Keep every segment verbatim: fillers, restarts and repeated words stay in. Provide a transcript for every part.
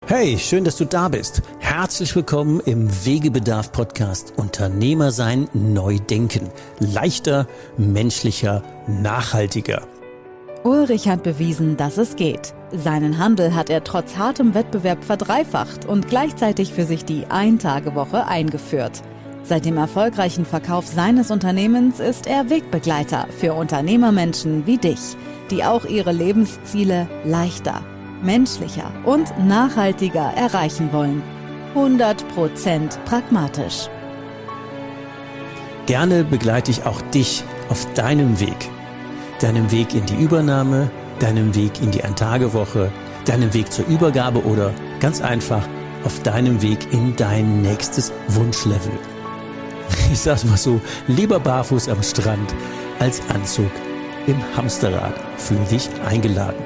Hey, schön, dass du da bist. Herzlich willkommen im Wegebedarf-Podcast Unternehmer sein, neu denken. Leichter, menschlicher, nachhaltiger. Ulrich hat bewiesen, dass es geht. Seinen Handel hat er trotz hartem Wettbewerb verdreifacht und gleichzeitig für sich die Ein-Tage-Woche eingeführt. Seit dem erfolgreichen Verkauf seines Unternehmens ist er Wegbegleiter für Unternehmermenschen wie dich, die auch ihre Lebensziele leichter, menschlicher und nachhaltiger erreichen wollen. hundert Prozent pragmatisch. Gerne begleite ich auch dich auf deinem Weg. Deinem Weg in die Übernahme, deinem Weg in die Ein-Tage-Woche, deinem Weg zur Übergabe oder ganz einfach auf deinem Weg in dein nächstes Wunschlevel. Ich sag's mal so, lieber barfuß am Strand als Anzug im Hamsterrad. Fühl dich eingeladen.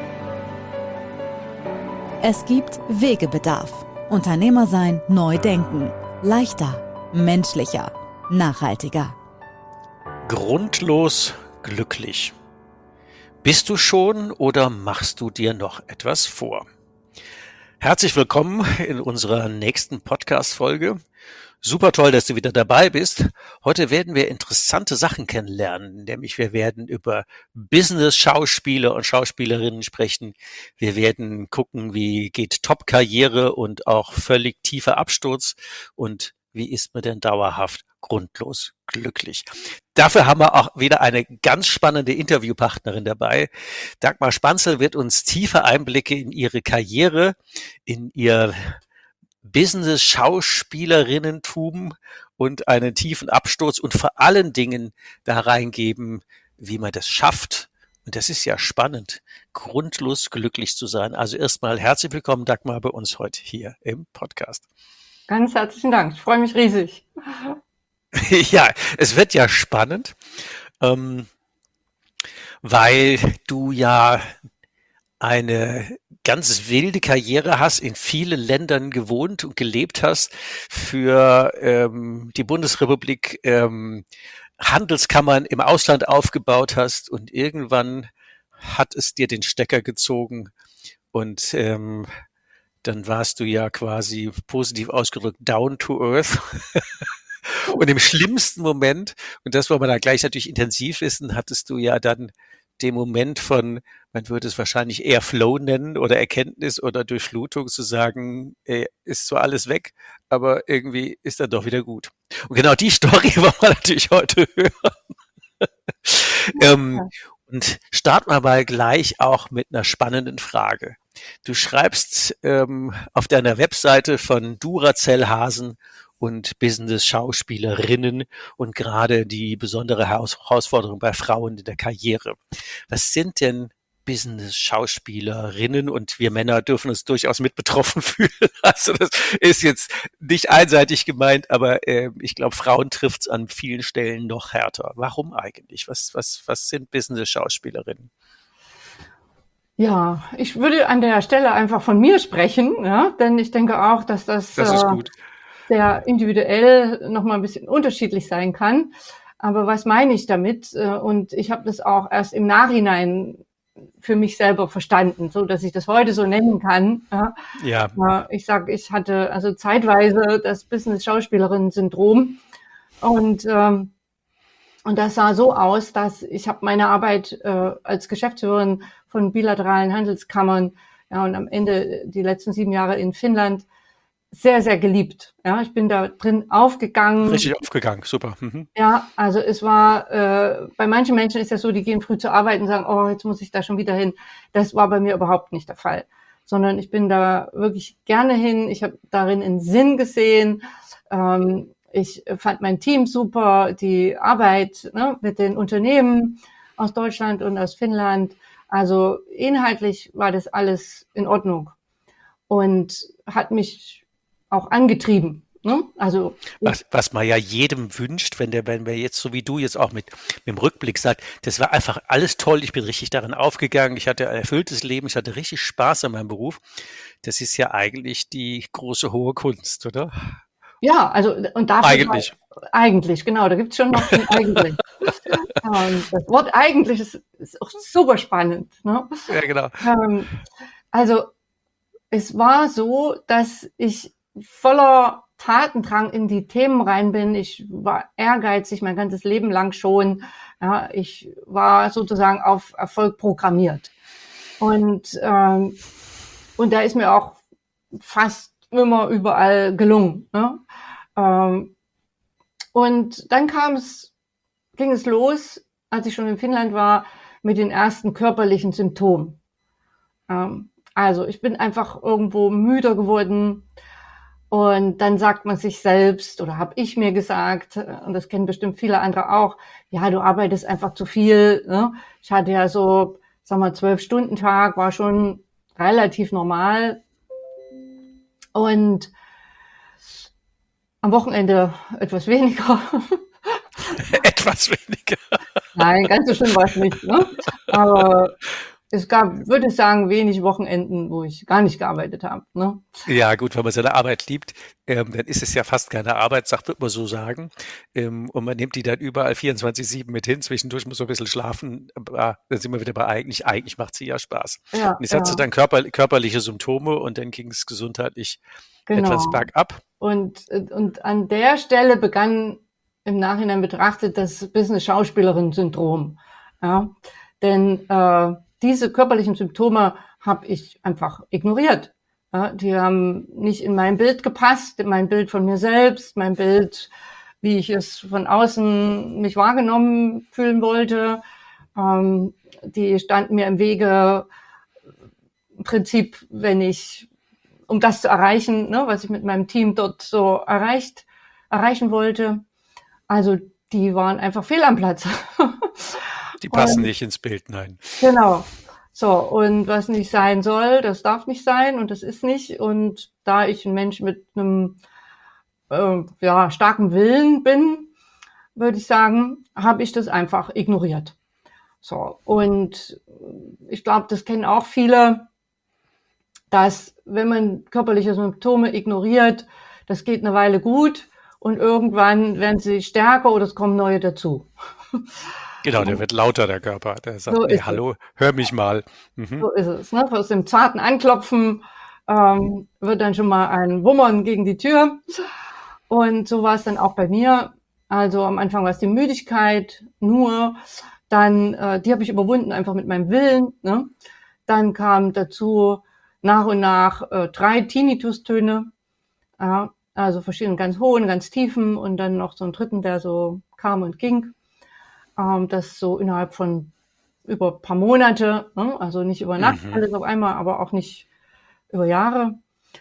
Es gibt Wegebedarf. Unternehmer sein, neu denken. Leichter, menschlicher, nachhaltiger. Grundlos glücklich. Bist du schon oder machst du dir noch etwas vor? Herzlich willkommen in unserer nächsten Podcast-Folge. Super toll, dass du wieder dabei bist. Heute werden wir interessante Sachen kennenlernen, nämlich wir werden über Business-Schauspieler und Schauspielerinnen sprechen. Wir werden gucken, wie geht Top-Karriere und auch völlig tiefer Absturz und wie ist man denn dauerhaft grundlos glücklich. Dafür haben wir auch wieder eine ganz spannende Interviewpartnerin dabei. Dagmar Spanzel wird uns tiefe Einblicke in ihre Karriere, in ihr Business-Schauspielerinnentum und einen tiefen Absturz und vor allen Dingen da reingeben, wie man das schafft. Und das ist ja spannend, grundlos glücklich zu sein. Also erstmal herzlich willkommen, Dagmar, bei uns heute hier im Podcast. Ganz herzlichen Dank. Ich freue mich riesig. Ja, es wird ja spannend, ähm, weil du ja eine ganz wilde Karriere hast, in vielen Ländern gewohnt und gelebt hast, für ähm, die Bundesrepublik ähm, Handelskammern im Ausland aufgebaut hast und irgendwann hat es dir den Stecker gezogen und ähm, dann warst du ja quasi positiv ausgedrückt down to earth. Und im schlimmsten Moment, und das wollen wir da gleich natürlich intensiv wissen, hattest du ja dann den Moment von, man würde es wahrscheinlich eher Flow nennen oder Erkenntnis oder Durchflutung, zu sagen, ey, ist zwar alles weg, aber irgendwie ist dann doch wieder gut. Und genau die Story wollen wir natürlich heute hören. ähm, und starten wir mal gleich auch mit einer spannenden Frage. Du schreibst ähm, auf deiner Webseite von Duracell-Hasen und Business-Schauspielerinnen und gerade die besondere Herausforderung bei Frauen in der Karriere. Was sind denn Business-Schauspielerinnen? Und wir Männer dürfen uns durchaus mit betroffen fühlen. Also das ist jetzt nicht einseitig gemeint, aber äh, ich glaube, Frauen trifft es an vielen Stellen noch härter. Warum eigentlich? Was, was, was sind Business-Schauspielerinnen? Ja, ich würde an der Stelle einfach von mir sprechen, ja, denn ich denke auch, dass das, das ist gut. Äh, sehr individuell nochmal ein bisschen unterschiedlich sein kann. Aber was meine ich damit? Und ich habe das auch erst im Nachhinein für mich selber verstanden, so dass ich das heute so nennen kann. Ja. Ich sage, ich hatte also zeitweise das Business-Schauspielerinnen-Syndrom und ähm, und das sah so aus, dass ich habe meine Arbeit äh, als Geschäftsführerin von bilateralen Handelskammern, ja, und am Ende die letzten sieben Jahre in Finnland sehr, sehr geliebt. Ja, ich bin da drin aufgegangen. Richtig aufgegangen, super. Mhm. Ja, also es war, äh, bei manchen Menschen ist das so, die gehen früh zur Arbeit und sagen, oh, jetzt muss ich da schon wieder hin. Das war bei mir überhaupt nicht der Fall. Sondern ich bin da wirklich gerne hin. Ich habe darin einen Sinn gesehen. Ähm, ich fand mein Team super, die Arbeit, ne, mit den Unternehmen aus Deutschland und aus Finnland. Also inhaltlich war das alles in Ordnung und hat mich auch angetrieben. Ne? Also was, was man ja jedem wünscht, wenn der, wenn wir jetzt so wie du jetzt auch mit, mit dem Rückblick sagt, das war einfach alles toll, ich bin richtig darin aufgegangen, ich hatte ein erfülltes Leben, ich hatte richtig Spaß an meinem Beruf. Das ist ja eigentlich die große hohe Kunst, oder? Ja, also und dafür eigentlich. War, eigentlich, genau, da gibt's schon noch ein eigentlich. ähm, das Wort eigentlich ist, ist auch super spannend. Ne? Ja, genau. Ähm, also es war so, dass ich voller Tatendrang in die Themen rein bin. Ich war ehrgeizig mein ganzes Leben lang schon. Ja, ich war sozusagen auf Erfolg programmiert. Und, ähm, und da ist mir auch fast immer überall gelungen. Ne? Ähm, und dann kam es, ging es los, als ich schon in Finnland war, mit den ersten körperlichen Symptomen. Ähm, also ich bin einfach irgendwo müder geworden. Und dann sagt man sich selbst, oder habe ich mir gesagt, und das kennen bestimmt viele andere auch, ja, du arbeitest einfach zu viel. Ne? Ich hatte ja so, sag mal, zwölf-Stunden-Tag, war schon relativ normal. Und am Wochenende etwas weniger. Etwas weniger. Nein, ganz so schlimm war es nicht. Ne? Aber es gab, würde ich sagen, wenig Wochenenden, wo ich gar nicht gearbeitet habe. Ne? Ja, gut, wenn man seine Arbeit liebt, ähm, dann ist es ja fast keine Arbeit, sagt, wird man so sagen. Ähm, und man nimmt die dann überall vierundzwanzig sieben mit hin. Zwischendurch muss man ein bisschen schlafen. Aber dann sind wir wieder bei eigentlich, eigentlich macht sie ja Spaß. Ja, Und jetzt ja, hat sie dann körper, körperliche Symptome und dann ging es gesundheitlich etwas genau. bergab. Und, und an der Stelle begann im Nachhinein betrachtet das Business-Schauspielerin-Syndrom. Ja? Denn äh, diese körperlichen Symptome habe ich einfach ignoriert. Ja? Die haben nicht in mein Bild gepasst, in mein Bild von mir selbst, mein Bild, wie ich es von außen mich wahrgenommen fühlen wollte. Ähm, die standen mir im Wege, im Prinzip, wenn ich, um das zu erreichen, ne, was ich mit meinem Team dort so erreicht, erreichen wollte. Also die waren einfach fehl am Platz. Die passen Und, nicht ins Bild, nein. genau. So, und was nicht sein soll, das darf nicht sein und das ist nicht. Und da ich ein Mensch mit einem äh, ja, starken Willen bin, würde ich sagen, habe ich das einfach ignoriert. So, und ich glaube, das kennen auch viele, dass wenn man körperliche Symptome ignoriert, das geht eine Weile gut und irgendwann werden sie stärker oder es kommen neue dazu. Genau, der wird lauter, der Körper. Der sagt, So nee, ist es. hallo, hör mich mal. Mhm. So ist es. Ne? Aus dem zarten Anklopfen ähm, wird dann schon mal ein Wummern gegen die Tür. Und so war es dann auch bei mir. Also am Anfang war es die Müdigkeit nur. Dann, äh, die habe ich überwunden einfach mit meinem Willen. Ne? Dann kam dazu nach und nach äh, drei Tinnitus-Töne. Ja, also verschiedene ganz hohen, ganz tiefen und dann noch so einen dritten, der so kam und ging. Ähm, das so innerhalb von über ein paar Monate, ne? Also nicht über Nacht Mhm. alles auf einmal, aber auch nicht über Jahre.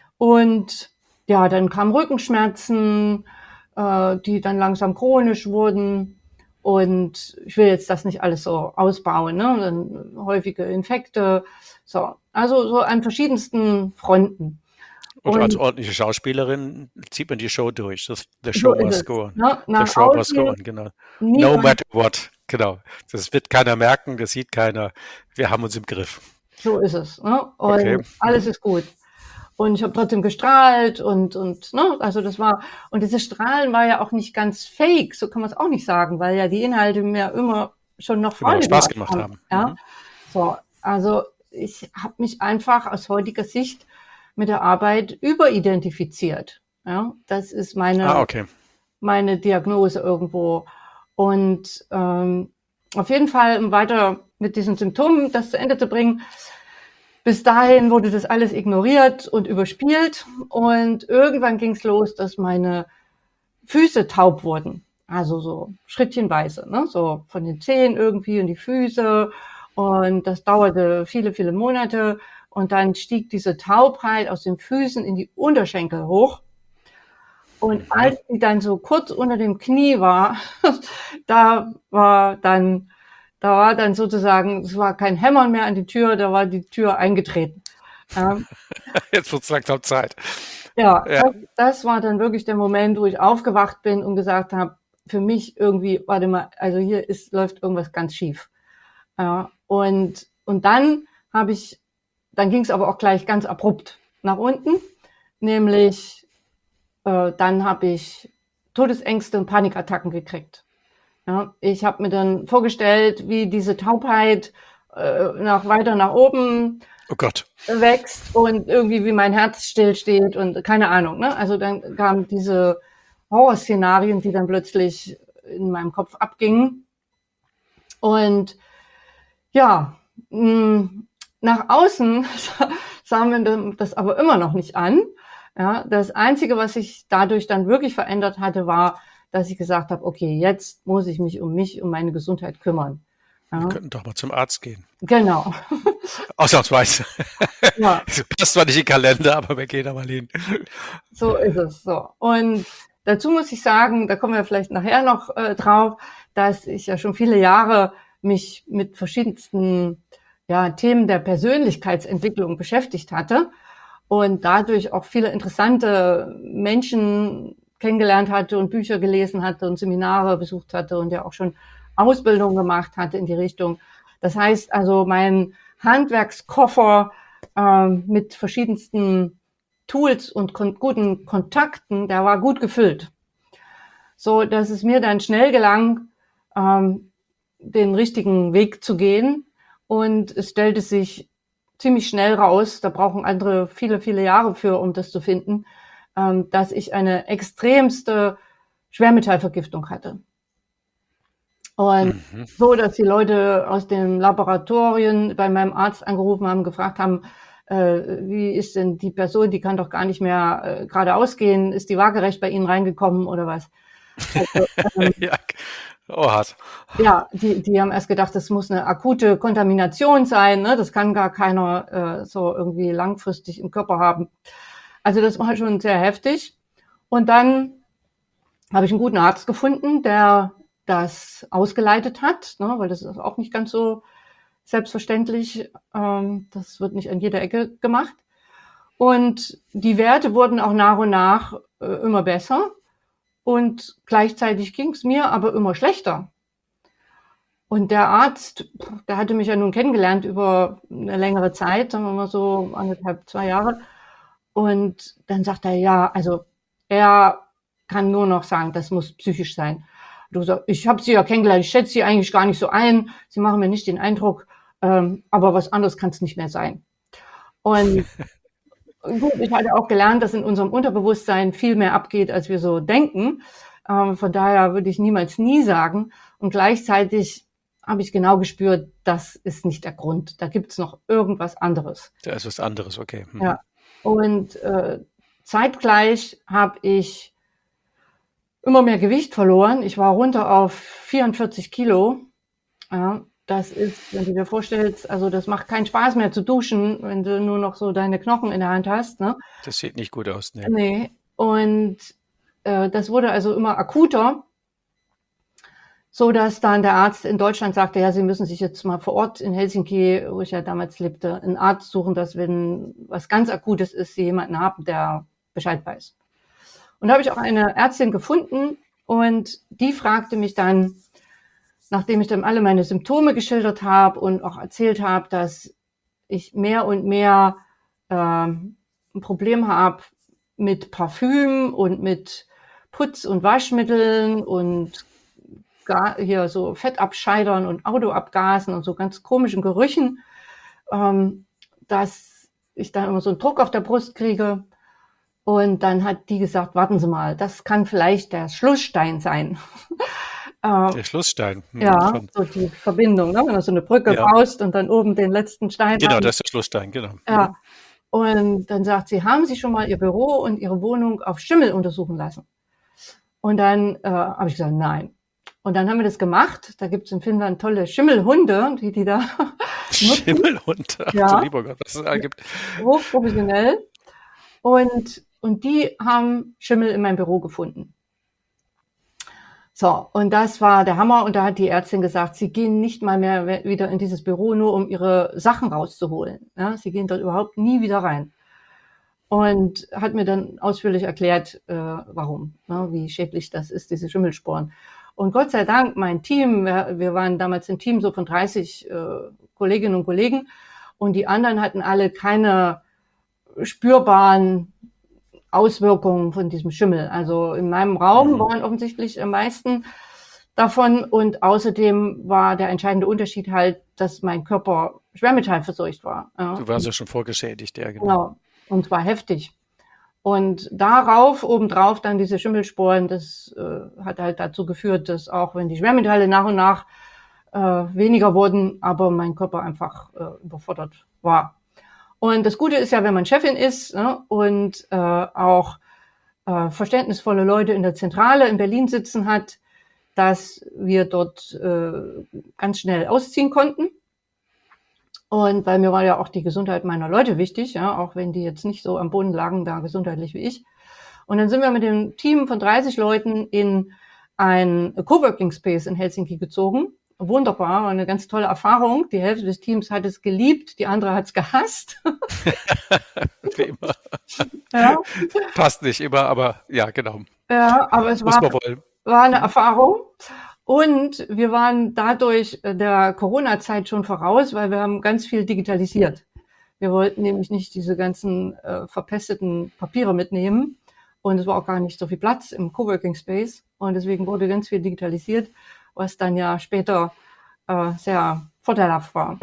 Und ja, dann kamen Rückenschmerzen, äh, die dann langsam chronisch wurden. Und ich will jetzt das nicht alles so ausbauen, ne? Dann häufige Infekte, so. Also so an verschiedensten Fronten. Und als Und ordentliche Schauspielerin zieht man die Show durch. Das, the so show ist must es. go on. Ne? The Nach show must go außen on, genau. nie No was. matter what, genau. Das wird keiner merken, das sieht keiner. Wir haben uns im Griff. So ist es. Ne? Okay. Und alles Mhm. ist gut. Und ich habe trotzdem gestrahlt und, und, ne, also das war, und dieses Strahlen war ja auch nicht ganz fake, so kann man es auch nicht sagen, weil ja die Inhalte mir immer schon noch Genau, Freude Spaß gemacht gemacht haben. haben. Ja, Mhm. so, also ich habe mich einfach aus heutiger Sicht mit der Arbeit überidentifiziert. Ja, das ist meine, Ah, okay. meine Diagnose irgendwo. Und ähm, auf jeden Fall, um weiter mit diesen Symptomen das zu Ende zu bringen, bis dahin wurde das alles ignoriert und überspielt. Und irgendwann ging es los, dass meine Füße taub wurden. Also so schrittchenweise, ne? So von den Zehen irgendwie in die Füße. Und das dauerte viele, viele Monate. Und dann stieg diese Taubheit aus den Füßen in die Unterschenkel hoch. Und Mhm. als die dann so kurz unter dem Knie war, da war dann, da war dann sozusagen, es war kein Hämmern mehr an die Tür, da war die Tür eingetreten. Ja, Jetzt wird es langsam Zeit. ja, Ja. das, das war dann wirklich der Moment, wo ich aufgewacht bin und gesagt habe, für mich irgendwie, warte mal, also hier ist, läuft irgendwas ganz schief. Ja, und, und dann habe ich, dann ging es aber auch gleich ganz abrupt nach unten, nämlich äh, dann habe ich Todesängste und Panikattacken gekriegt. Ja, ich habe mir dann vorgestellt, wie diese Taubheit äh, nach, weiter nach oben Oh Gott. wächst und irgendwie wie mein Herz stillsteht und keine Ahnung. Ne? Also dann kamen diese Horrorszenarien, die dann plötzlich in meinem Kopf abgingen. Und ja, mh, nach außen sahen wir das aber immer noch nicht an. Ja, das Einzige, was sich dadurch dann wirklich verändert hatte, war, dass ich gesagt habe, okay, jetzt muss ich mich um mich, um meine Gesundheit kümmern. Wir Ja, könnten doch mal zum Arzt gehen. genau. Ausnahmsweise. Ja, Das passt zwar nicht in den Kalender, aber wir gehen da mal hin. so ist es so. Und dazu muss ich sagen, da kommen wir vielleicht nachher noch äh, drauf, dass ich ja schon viele Jahre mich mit verschiedensten ja, Themen der Persönlichkeitsentwicklung beschäftigt hatte und dadurch auch viele interessante Menschen kennengelernt hatte und Bücher gelesen hatte und Seminare besucht hatte und ja auch schon Ausbildung gemacht hatte in die Richtung. Das heißt also, mein Handwerkskoffer ähm, mit verschiedensten Tools und kon- guten Kontakten, der war gut gefüllt. So, dass es mir dann schnell gelang, ähm, den richtigen Weg zu gehen. Und es stellte sich ziemlich schnell raus, da brauchen andere viele, viele Jahre für, um das zu finden, ähm, dass ich eine extremste Schwermetallvergiftung hatte. Und Mhm. so, dass die Leute aus den Laboratorien bei meinem Arzt angerufen haben, gefragt haben, äh, wie ist denn die Person, die kann doch gar nicht mehr äh, geradeaus gehen, ist die waagerecht bei Ihnen reingekommen oder was? Also, ähm, Ja. Oh, hart. ja, die, die haben erst gedacht, das muss eine akute Kontamination sein, ne? Das kann gar keiner äh, so irgendwie langfristig im Körper haben. Also das war schon sehr heftig. Und dann habe ich einen guten Arzt gefunden, der das ausgeleitet hat, ne? Weil das ist auch nicht ganz so selbstverständlich. Ähm, das wird nicht an jeder Ecke gemacht. Und die Werte wurden auch nach und nach äh, immer besser. Und gleichzeitig ging es mir aber immer schlechter. Und der Arzt, der hatte mich ja nun kennengelernt über eine längere Zeit, sagen wir mal so anderthalb, zwei Jahre. Und dann sagt er, ja, also er kann nur noch sagen, das muss psychisch sein. Du sagst, ich habe Sie ja kennengelernt, ich schätze Sie eigentlich gar nicht so ein, Sie machen mir nicht den Eindruck, ähm, aber was anderes kann es nicht mehr sein. Und gut, ich hatte auch gelernt, dass in unserem Unterbewusstsein viel mehr abgeht, als wir so denken. Ähm, von daher würde ich niemals nie sagen. Und gleichzeitig habe ich genau gespürt, das ist nicht der Grund. Da gibt es noch irgendwas anderes. Da ist was anderes, okay. Mhm. Ja. Und äh, zeitgleich habe ich immer mehr Gewicht verloren. Ich war runter auf vierundvierzig Kilo. Ja, das ist, wenn du dir vorstellst, also das macht keinen Spaß mehr zu duschen, wenn du nur noch so deine Knochen in der Hand hast. Ne? Das sieht nicht gut aus. Nee. Nee. Und äh, das wurde also immer akuter, so dass dann der Arzt in Deutschland sagte, ja, Sie müssen sich jetzt mal vor Ort in Helsinki, wo ich ja damals lebte, einen Arzt suchen, dass wenn was ganz Akutes ist, Sie jemanden haben, der Bescheid weiß. Und da habe ich auch eine Ärztin gefunden und die fragte mich dann, nachdem ich dann alle meine Symptome geschildert habe und auch erzählt habe, dass ich mehr und mehr äh, ein Problem habe mit Parfüm und mit Putz- und Waschmitteln und gar, hier so Fettabscheidern und Autoabgasen und so ganz komischen Gerüchen, ähm, dass ich dann immer so einen Druck auf der Brust kriege. Und dann hat die gesagt, warten Sie mal, das kann vielleicht der Schlussstein sein. äh, Der Schlussstein. Mhm. ja, Von, so die Verbindung, ne? Wenn du so eine Brücke ja. baust und dann oben den letzten Stein Genau, rein. das ist der Schlussstein, genau. Ja. Und dann sagt sie, haben Sie schon mal Ihr Büro und Ihre Wohnung auf Schimmel untersuchen lassen? Und dann äh, habe ich gesagt, nein. Und dann haben wir das gemacht. Da gibt es in Finnland tolle Schimmelhunde, die die da nutzen. Schimmelhund. Ach, Ja. du lieber Gott, was es da gibt. Hochprofessionell. Und, und die haben Schimmel in meinem Büro gefunden. So, und das war der Hammer. Und da hat die Ärztin gesagt, sie gehen nicht mal mehr wieder in dieses Büro, nur um ihre Sachen rauszuholen. Ja, sie gehen dort überhaupt nie wieder rein. Und hat mir dann ausführlich erklärt, äh, warum, ne, wie schädlich das ist, diese Schimmelsporen. Und Gott sei Dank, mein Team, wir, wir waren damals ein Team so von dreißig äh, Kolleginnen und Kollegen und die anderen hatten alle keine spürbaren Auswirkungen von diesem Schimmel. Also in meinem Raum waren offensichtlich am meisten davon. Und außerdem war der entscheidende Unterschied halt, dass mein Körper schwermetallverseucht war. Ja. Du warst ja schon vorgeschädigt, ja, genau. Genau. Und zwar heftig. Und darauf, obendrauf dann diese Schimmelsporen, das äh, hat halt dazu geführt, dass auch wenn die Schwermetalle nach und nach äh, weniger wurden, aber mein Körper einfach äh, überfordert war. Und das Gute ist ja, wenn man Chefin ist, ne, und äh, auch äh, verständnisvolle Leute in der Zentrale in Berlin sitzen hat, dass wir dort äh, ganz schnell ausziehen konnten. Und weil mir war ja auch die Gesundheit meiner Leute wichtig, ja, auch wenn die jetzt nicht so am Boden lagen, da gesundheitlich wie ich. Und dann sind wir mit dem Team von dreißig Leuten in ein Coworking Space in Helsinki gezogen. Wunderbar, eine ganz tolle Erfahrung. Die Hälfte des Teams hat es geliebt, die andere hat es gehasst. Wie immer. Ja. Passt nicht immer, aber ja, genau. Ja, aber es Muss war, man wollen. war eine Erfahrung. Und wir waren dadurch der Corona-Zeit schon voraus, weil wir haben ganz viel digitalisiert. Wir wollten nämlich nicht diese ganzen äh, verpesteten Papiere mitnehmen. Und es war auch gar nicht so viel Platz im Coworking Space. Und deswegen wurde ganz viel digitalisiert, was dann ja später äh, sehr vorteilhaft war.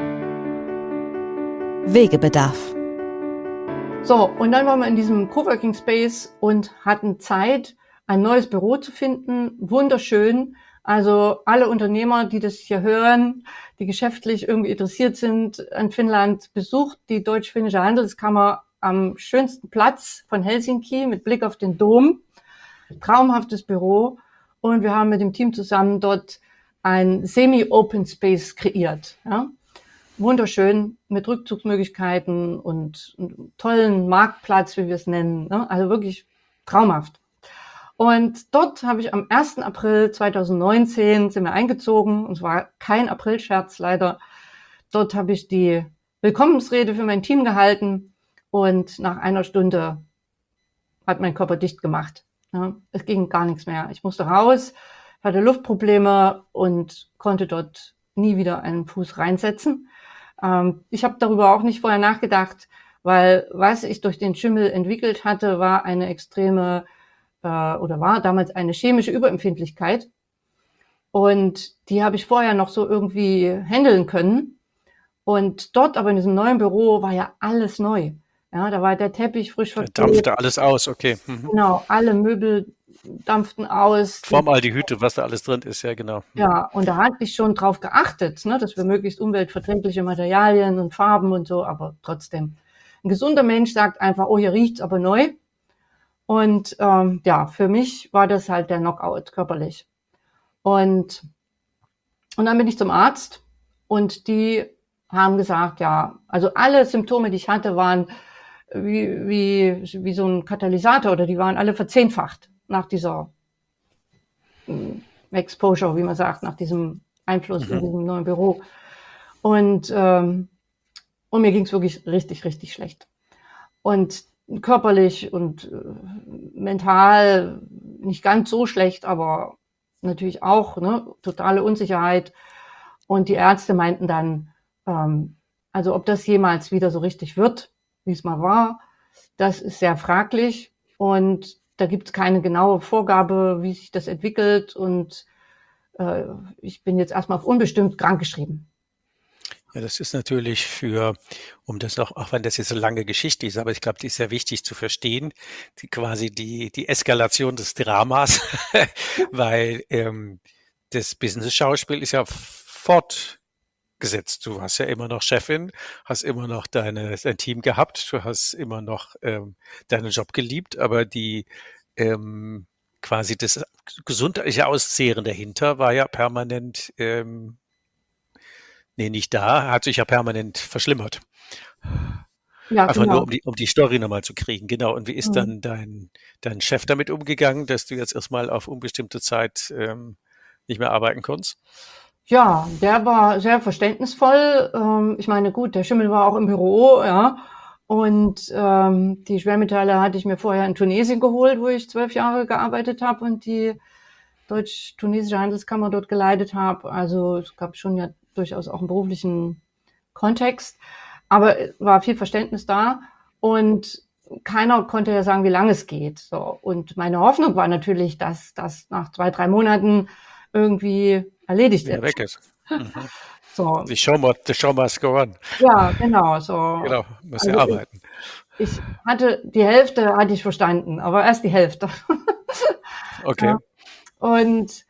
Wegebedarf. So, und dann waren wir in diesem Coworking Space und hatten Zeit, ein neues Büro zu finden. Wunderschön. Also alle Unternehmer, die das hier hören, die geschäftlich irgendwie interessiert sind an Finnland, besucht die Deutsch-Finnische Handelskammer am schönsten Platz von Helsinki mit Blick auf den Dom. Traumhaftes Büro. Und wir haben mit dem Team zusammen dort ein Semi-Open Space kreiert. Ja? Wunderschön, mit Rückzugsmöglichkeiten und einem tollen Marktplatz, wie wir es nennen. Ne? Also wirklich traumhaft. Und dort habe ich am ersten April zweitausendneunzehn sind wir eingezogen. Und es war kein Aprilscherz leider. Dort habe ich die Willkommensrede für mein Team gehalten. Und nach einer Stunde hat mein Körper dicht gemacht. Ja, es ging gar nichts mehr. Ich musste raus, hatte Luftprobleme und konnte dort nie wieder einen Fuß reinsetzen. Ähm, ich habe darüber auch nicht vorher nachgedacht, weil was ich durch den Schimmel entwickelt hatte, war eine extreme äh, oder war damals eine chemische Überempfindlichkeit. Und die habe ich vorher noch so irgendwie handeln können. Und dort aber in diesem neuen Büro war ja alles neu. Ja, da war der Teppich frisch Da verklebt. dampfte alles aus, okay. Mhm. Genau, alle Möbel dampften aus. Formaldehyd, was da alles drin ist, ja genau. Ja, und da hatte ich schon drauf geachtet, ne, dass wir möglichst umweltverträgliche Materialien und Farben und so, aber trotzdem. Ein gesunder Mensch sagt einfach, oh, hier riecht's aber neu. Und ähm, ja, für mich war das halt der Knockout körperlich. Und, und dann bin ich zum Arzt und die haben gesagt, ja, also alle Symptome, die ich hatte, waren wie, wie, wie so ein Katalysator oder die waren alle verzehnfacht nach dieser Exposure, wie man sagt, nach diesem Einfluss Mhm. in diesem neuen Büro. Und, ähm, und mir ging es wirklich richtig, richtig schlecht. Und körperlich und äh, mental nicht ganz so schlecht, aber natürlich auch, ne, totale Unsicherheit. Und die Ärzte meinten dann, ähm, also ob das jemals wieder so richtig wird, wie es mal war, das ist sehr fraglich. Und da gibt es keine genaue Vorgabe, wie sich das entwickelt. Und äh, ich bin jetzt erstmal auf unbestimmt krankgeschrieben. Ja, das ist natürlich für, um das auch, auch wenn das jetzt eine lange Geschichte ist, aber ich glaube, die ist sehr wichtig zu verstehen, die, quasi die, die Eskalation des Dramas, weil ähm, das Business-Schauspiel ist ja fortgesetzt. Du warst ja immer noch Chefin, hast immer noch deine, dein Team gehabt, du hast immer noch ähm, deinen Job geliebt, aber die ähm, quasi das gesundheitliche Auszehren dahinter war ja permanent ähm, Nee, nicht da, hat sich ja permanent verschlimmert. Ja, Einfach nur, genau. um die, um die Story nochmal zu kriegen. Genau. Und wie ist Mhm. dann dein, dein Chef damit umgegangen, dass du jetzt erstmal auf unbestimmte Zeit ähm, nicht mehr arbeiten konntest? Ja, der war sehr verständnisvoll. Ähm, ich meine, gut, der Schimmel war auch im Büro, ja. Und ähm, die Schwermetalle hatte ich mir vorher in Tunesien geholt, wo ich zwölf Jahre gearbeitet habe und die deutsch-tunesische Handelskammer dort geleitet habe. Also es gab schon ja durchaus auch einen beruflichen Kontext, aber war viel Verständnis da und keiner konnte ja sagen, wie lange es geht. So. Und meine Hoffnung war natürlich, dass das nach zwei, drei Monaten irgendwie erledigt Wieder ist. weg ist. Mhm. So, Die Show, mu- the show must go on. ja, genau, so. Genau, muss ja Also ich, arbeiten. ich hatte die Hälfte hatte ich verstanden, aber erst die Hälfte. Okay. Ja. Und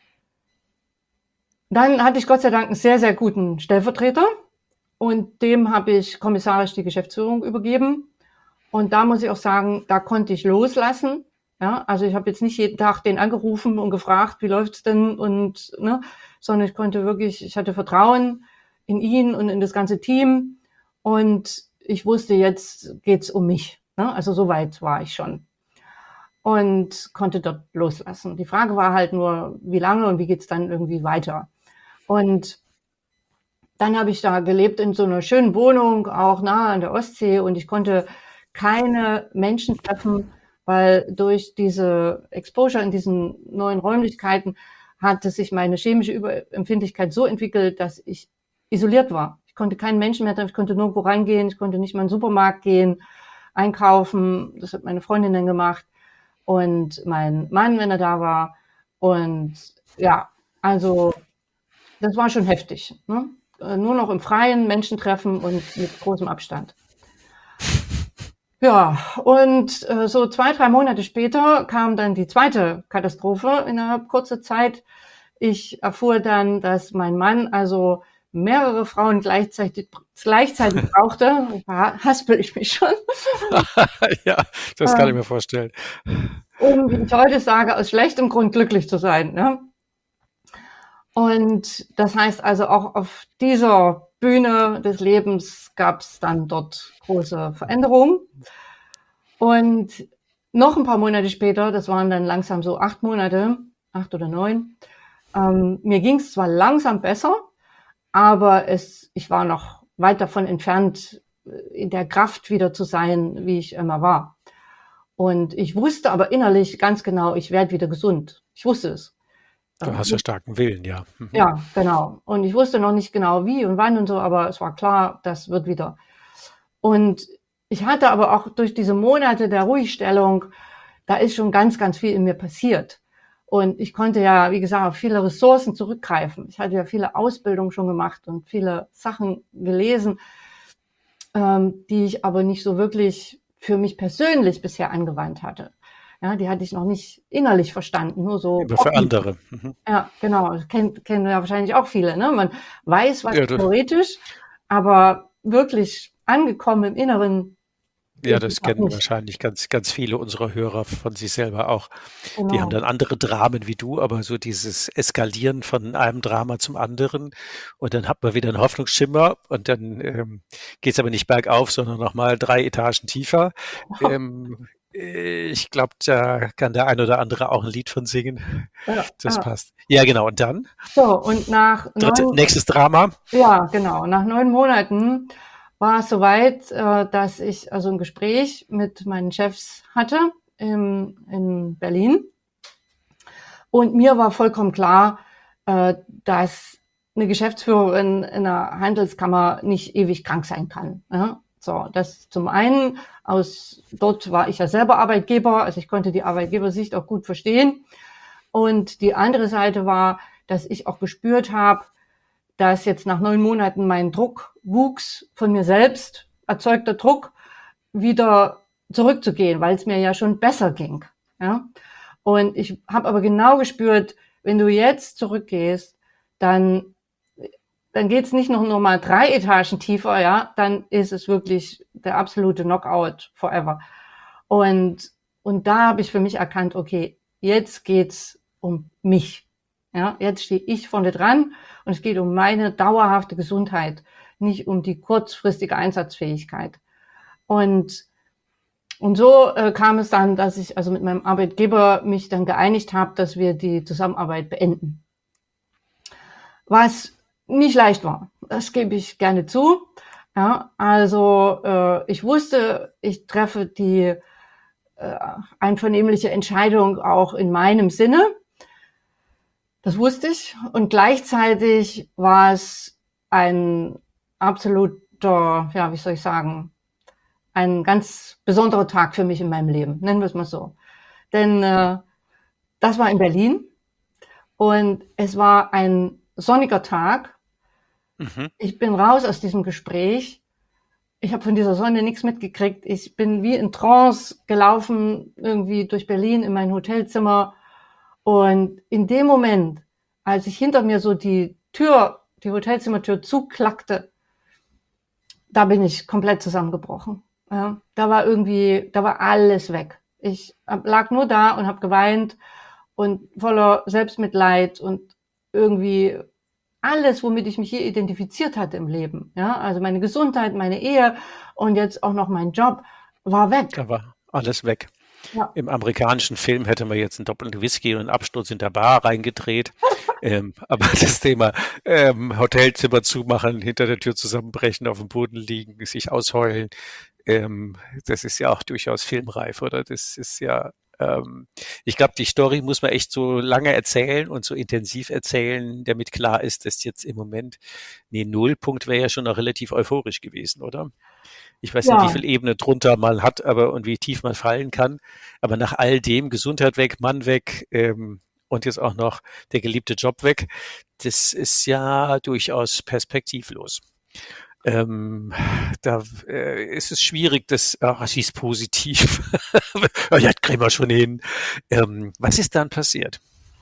dann hatte ich Gott sei Dank einen sehr, sehr guten Stellvertreter und dem habe ich kommissarisch die Geschäftsführung übergeben. Und da muss ich auch sagen, da konnte ich loslassen. Ja, also ich habe jetzt nicht jeden Tag den angerufen und gefragt, wie läuft's denn und ne, sondern ich konnte wirklich, ich hatte Vertrauen in ihn und in das ganze Team und ich wusste, jetzt geht's um mich. Ne? Also so weit war ich schon und konnte dort loslassen. Die Frage war halt nur, wie lange und wie geht's dann irgendwie weiter. Und dann habe ich da gelebt in so einer schönen Wohnung, auch nahe an der Ostsee und ich konnte keine Menschen treffen, weil durch diese Exposure in diesen neuen Räumlichkeiten hatte sich meine chemische Überempfindlichkeit so entwickelt, dass ich isoliert war. Ich konnte keinen Menschen mehr treffen, ich konnte nirgendwo reingehen, ich konnte nicht mal in den Supermarkt gehen, einkaufen. Das hat meine Freundin dann gemacht und mein Mann, wenn er da war. Und ja, also das war schon heftig. Ne? Nur noch im Freien Menschen treffen und mit großem Abstand. Ja, und äh, so zwei, drei Monate später kam dann die zweite Katastrophe innerhalb kurzer Zeit. Ich erfuhr dann, dass mein Mann also mehrere Frauen gleichzeitig, gleichzeitig brauchte. Da haspel ich mich schon. Ja, das kann ich mir vorstellen. Um, wie ich heute sage, aus schlechtem Grund glücklich zu sein. Ne? Und das heißt also auch auf dieser Bühne des Lebens gab es dann dort große Veränderungen. Und noch ein paar Monate später, das waren dann langsam so acht Monate, acht oder neun, ähm, mir ging es zwar langsam besser, aber es, ich war noch weit davon entfernt, in der Kraft wieder zu sein, wie ich immer war. Und ich wusste aber innerlich ganz genau, ich werde wieder gesund. Ich wusste es. Du hast ja starken Willen, ja. Mhm. Ja, genau. Und ich wusste noch nicht genau wie und wann und so, aber es war klar, das wird wieder. Und ich hatte aber auch durch diese Monate der Ruhigstellung, da ist schon ganz, ganz viel in mir passiert. Und ich konnte ja, wie gesagt, auf viele Ressourcen zurückgreifen. Ich hatte ja viele Ausbildungen schon gemacht und viele Sachen gelesen, ähm, die ich aber nicht so wirklich für mich persönlich bisher angewandt hatte. Ja, die hatte ich noch nicht innerlich verstanden, nur so. Aber für andere. Mhm. Ja, genau. Das kennen, kennen ja wahrscheinlich auch viele. Ne? Man weiß was Ja, das- theoretisch, aber wirklich angekommen im Inneren. Ja, ist das es noch kennen nicht. wahrscheinlich ganz, ganz viele unserer Hörer von sich selber auch. Die Genau. haben dann andere Dramen wie du, aber so dieses Eskalieren von einem Drama zum anderen und dann hat man wieder einen Hoffnungsschimmer und dann ähm, geht es aber nicht bergauf, sondern nochmal drei Etagen tiefer. Ähm, äh, ich glaube, da kann der ein oder andere auch ein Lied von singen. Ja, Das ja. passt. Ja, genau. Und dann? So, und nach Dritte, neun, nächstes Drama. ja, genau, nach neun Monaten war es soweit, äh, dass ich also ein Gespräch mit meinen Chefs hatte im, in Berlin. Und mir war vollkommen klar, äh, dass eine Geschäftsführerin in einer Handelskammer nicht ewig krank sein kann. Ja? So, das zum einen, aus dort war ich ja selber Arbeitgeber, also ich konnte die Arbeitgebersicht auch gut verstehen. Und die andere Seite war, dass ich auch gespürt habe, dass jetzt nach neun Monaten mein Druck wuchs, von mir selbst erzeugter Druck, wieder zurückzugehen, weil es mir ja schon besser ging. Ja? Und ich habe aber genau gespürt, wenn du jetzt zurückgehst, dann dann geht's nicht noch nur mal drei Etagen tiefer, ja, dann ist es wirklich der absolute Knockout forever. Und und da habe ich für mich erkannt, okay, jetzt geht's um mich. Ja, jetzt stehe ich vorne dran und es geht um meine dauerhafte Gesundheit, nicht um die kurzfristige Einsatzfähigkeit. Und und so äh, kam es dann, dass ich also mit meinem Arbeitgeber mich dann geeinigt habe, dass wir die Zusammenarbeit beenden. Was nicht leicht war, das gebe ich gerne zu. Ja, also äh, ich wusste, ich treffe die äh, einvernehmliche Entscheidung auch in meinem Sinne. Das wusste ich. Und gleichzeitig war es ein absoluter, ja, wie soll ich sagen, ein ganz besonderer Tag für mich in meinem Leben, nennen wir es mal so. Denn äh, das war in Berlin Und es war ein sonniger Tag. Mhm. Ich bin raus aus diesem Gespräch. Ich habe von dieser Sonne nichts mitgekriegt. Ich bin wie in Trance gelaufen, irgendwie durch Berlin in mein Hotelzimmer. Und in dem Moment, als ich hinter mir so die Tür, die Hotelzimmertür zuklackte, da bin ich komplett zusammengebrochen. Ja, da war irgendwie, da war alles weg. Ich lag nur da und habe geweint und voller Selbstmitleid und irgendwie alles, womit ich mich je identifiziert hatte im Leben. Ja, also meine Gesundheit, meine Ehe und jetzt auch noch mein Job war weg. Da war alles weg. Ja. Im amerikanischen Film hätte man jetzt einen doppelten Whisky und einen Absturz in der Bar reingedreht. ähm, aber das Thema ähm, Hotelzimmer zumachen, hinter der Tür zusammenbrechen, auf dem Boden liegen, sich ausheulen, ähm, das ist ja auch durchaus filmreif, oder? Das ist ja, ähm, ich glaube, die Story muss man echt so lange erzählen und so intensiv erzählen, damit klar ist, dass jetzt im Moment, nee, Nullpunkt wäre ja schon noch relativ euphorisch gewesen, oder? Ich weiß nicht, wie Ja, viel Ebene drunter man hat, aber und wie tief man fallen kann. Aber nach all dem, Gesundheit weg, Mann weg, ähm, und jetzt auch noch der geliebte Job weg, das ist ja durchaus perspektivlos. Ähm, da äh, ist es schwierig, das, ach, sie ist positiv. Ja, das kriegen wir schon hin. Ähm, was ist dann passiert?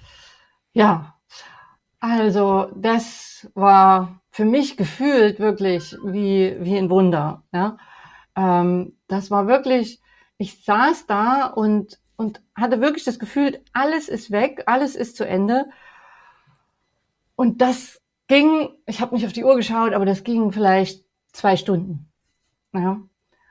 ja. Also das war für mich gefühlt wirklich wie, wie ein Wunder. Ja. Ähm, das war wirklich, ich saß da und, und hatte wirklich das Gefühl, alles ist weg, alles ist zu Ende. Und das ging, ich habe nicht auf die Uhr geschaut, aber das ging vielleicht zwei Stunden. Ja.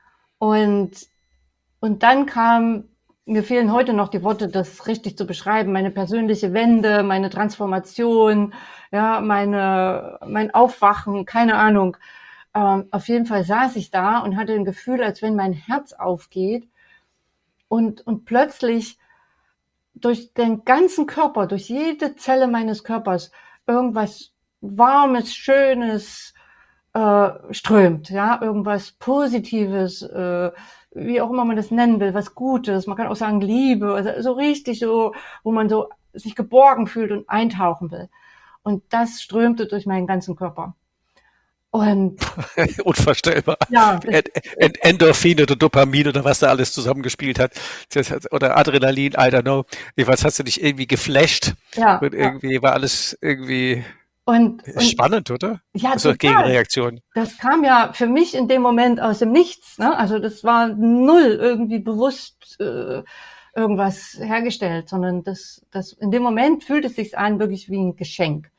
Und, und dann kam, mir fehlen heute noch die Worte, das richtig zu beschreiben, meine persönliche Wende, meine Transformation, ja, meine, mein Aufwachen, keine Ahnung. Ähm, auf jeden Fall saß ich da und hatte ein Gefühl, als wenn mein Herz aufgeht und, und plötzlich durch den ganzen Körper, durch jede Zelle meines Körpers irgendwas Warmes, Schönes äh, strömt, ja, irgendwas Positives, äh, wie auch immer man das nennen will, was Gutes. Man kann auch sagen Liebe, also so richtig so, wo man so sich geborgen fühlt und eintauchen will. Und das strömte durch meinen ganzen Körper. Und Unvorstellbar. ja, das, End- End- Endorphin oder Dopamin oder was da alles zusammengespielt hat. Das hat- Oder Adrenalin, I don't know. Jedenfalls hast du dich irgendwie geflasht ja, und ja. irgendwie war alles irgendwie Und, und spannend, oder? ja, So total. Gegenreaktion. Das kam ja für mich in dem Moment aus dem Nichts. Ne? Also das war null irgendwie bewusst äh, irgendwas hergestellt, sondern das, das in dem Moment fühlt es sich an wirklich wie ein Geschenk.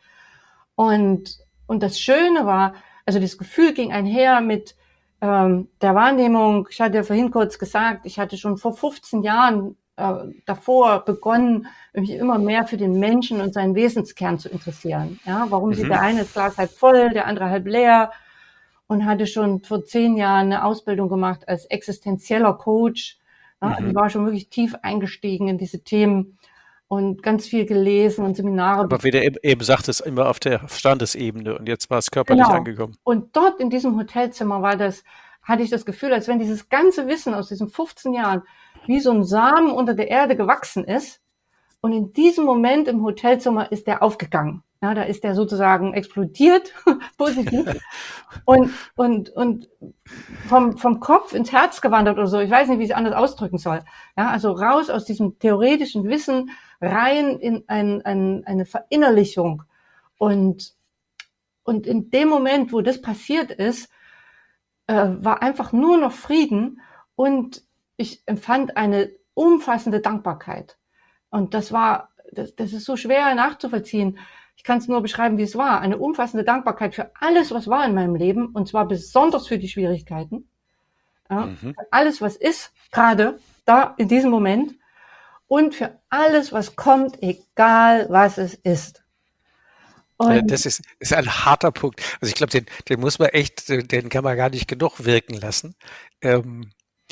Und und das Schöne war, also das Gefühl ging einher mit ähm, der Wahrnehmung. Ich hatte ja vorhin kurz gesagt, ich hatte schon vor fünfzehn Jahren äh, davor begonnen, mich immer mehr für den Menschen und seinen Wesenskern zu interessieren. Ja, warum sieht Mhm. der eine das Glas halb voll, der andere halb leer? Und hatte schon vor zehn Jahren eine Ausbildung gemacht als existenzieller Coach. Ja, also ich Mhm. war schon wirklich tief eingestiegen in diese Themen und ganz viel gelesen und Seminare Aber wie du eben eben sagtest, immer auf der Standesebene und jetzt war es körperlich Genau. angekommen. Und dort in diesem Hotelzimmer war das, hatte ich das Gefühl, als wenn dieses ganze Wissen aus diesen fünfzehn Jahren wie so ein Samen unter der Erde gewachsen ist. Und in diesem Moment im Hotelzimmer ist der aufgegangen. Ja, da ist der sozusagen explodiert, positiv. Und, und, und vom, vom Kopf ins Herz gewandert oder so. Ich weiß nicht, wie ich es anders ausdrücken soll. Ja, also raus aus diesem theoretischen Wissen, rein in ein, ein, eine Verinnerlichung. Und, und in dem Moment, wo das passiert ist, äh, war einfach nur noch Frieden und ich empfand eine umfassende Dankbarkeit. Und das war, das, das ist so schwer nachzuvollziehen. Ich kann es nur beschreiben, wie es war. Eine umfassende Dankbarkeit für alles, was war in meinem Leben, und zwar besonders für die Schwierigkeiten. Ja, Mhm. für alles, was ist, gerade da in diesem Moment, und für alles, was kommt, egal was es ist. Ja, Und das ist, ist ein harter Punkt. Also ich glaube, den, den muss man echt, den kann man gar nicht genug wirken lassen. Ähm,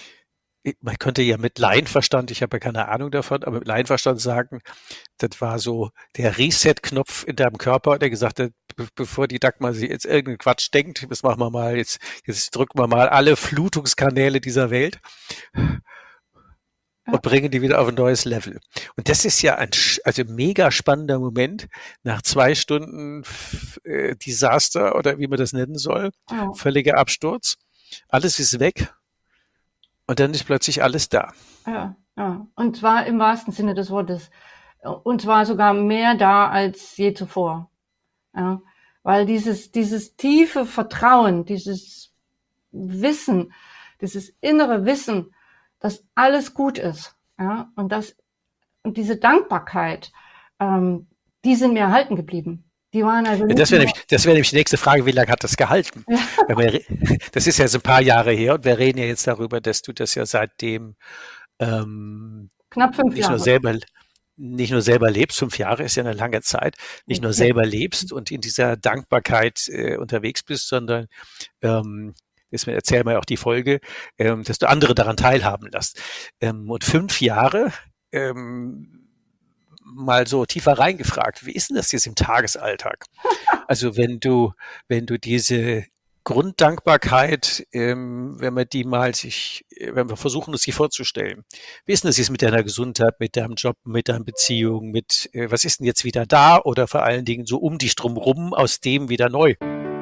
man könnte ja mit Laienverstand, ich habe ja keine Ahnung davon, aber mit Laienverstand sagen, das war so der Reset-Knopf in deinem Körper, der gesagt hat, be bevor die Dagmar sich jetzt irgendeinen Quatsch denkt, das machen wir mal, jetzt, jetzt drücken wir mal alle Flutungskanäle dieser Welt. Ja. und bringen die wieder auf ein neues Level. Und das ist ja ein sch- also mega spannender Moment nach zwei Stunden f- äh, Desaster oder wie man das nennen soll, Ja. völliger Absturz. Alles ist weg und dann ist plötzlich alles da. Ja, ja. Und zwar im wahrsten Sinne des Wortes. Und zwar sogar mehr da als je zuvor. Ja. Weil dieses, dieses tiefe Vertrauen, dieses Wissen, dieses innere Wissen, dass alles gut ist, ja, und das, und diese Dankbarkeit, ähm, die sind mir erhalten geblieben. Die waren also Ja, nicht Das wäre nur, nämlich, das wäre nämlich die nächste Frage, wie lange hat das gehalten? ja, Weil wir, re- das ist ja so ein paar Jahre her und wir reden ja jetzt darüber, dass du das ja seitdem ähm, knapp fünf nicht nur Jahre. selber, nicht nur selber lebst, fünf Jahre ist ja eine lange Zeit, nicht nur Ja, selber lebst und in dieser Dankbarkeit äh, unterwegs bist, sondern ähm, deswegen erzählen wir ja auch die Folge, ähm, dass du andere daran teilhaben lässt. Ähm, und fünf Jahre, ähm, mal so tiefer reingefragt, wie ist denn das jetzt im Tagesalltag? Also wenn du, wenn du diese Grunddankbarkeit, ähm, wenn wir die mal sich, äh, wenn wir versuchen, uns die vorzustellen, wie ist denn das jetzt mit deiner Gesundheit, mit deinem Job, mit deinen Beziehungen, mit äh, was ist denn jetzt wieder da oder vor allen Dingen so um dich drumrum aus dem wieder neu?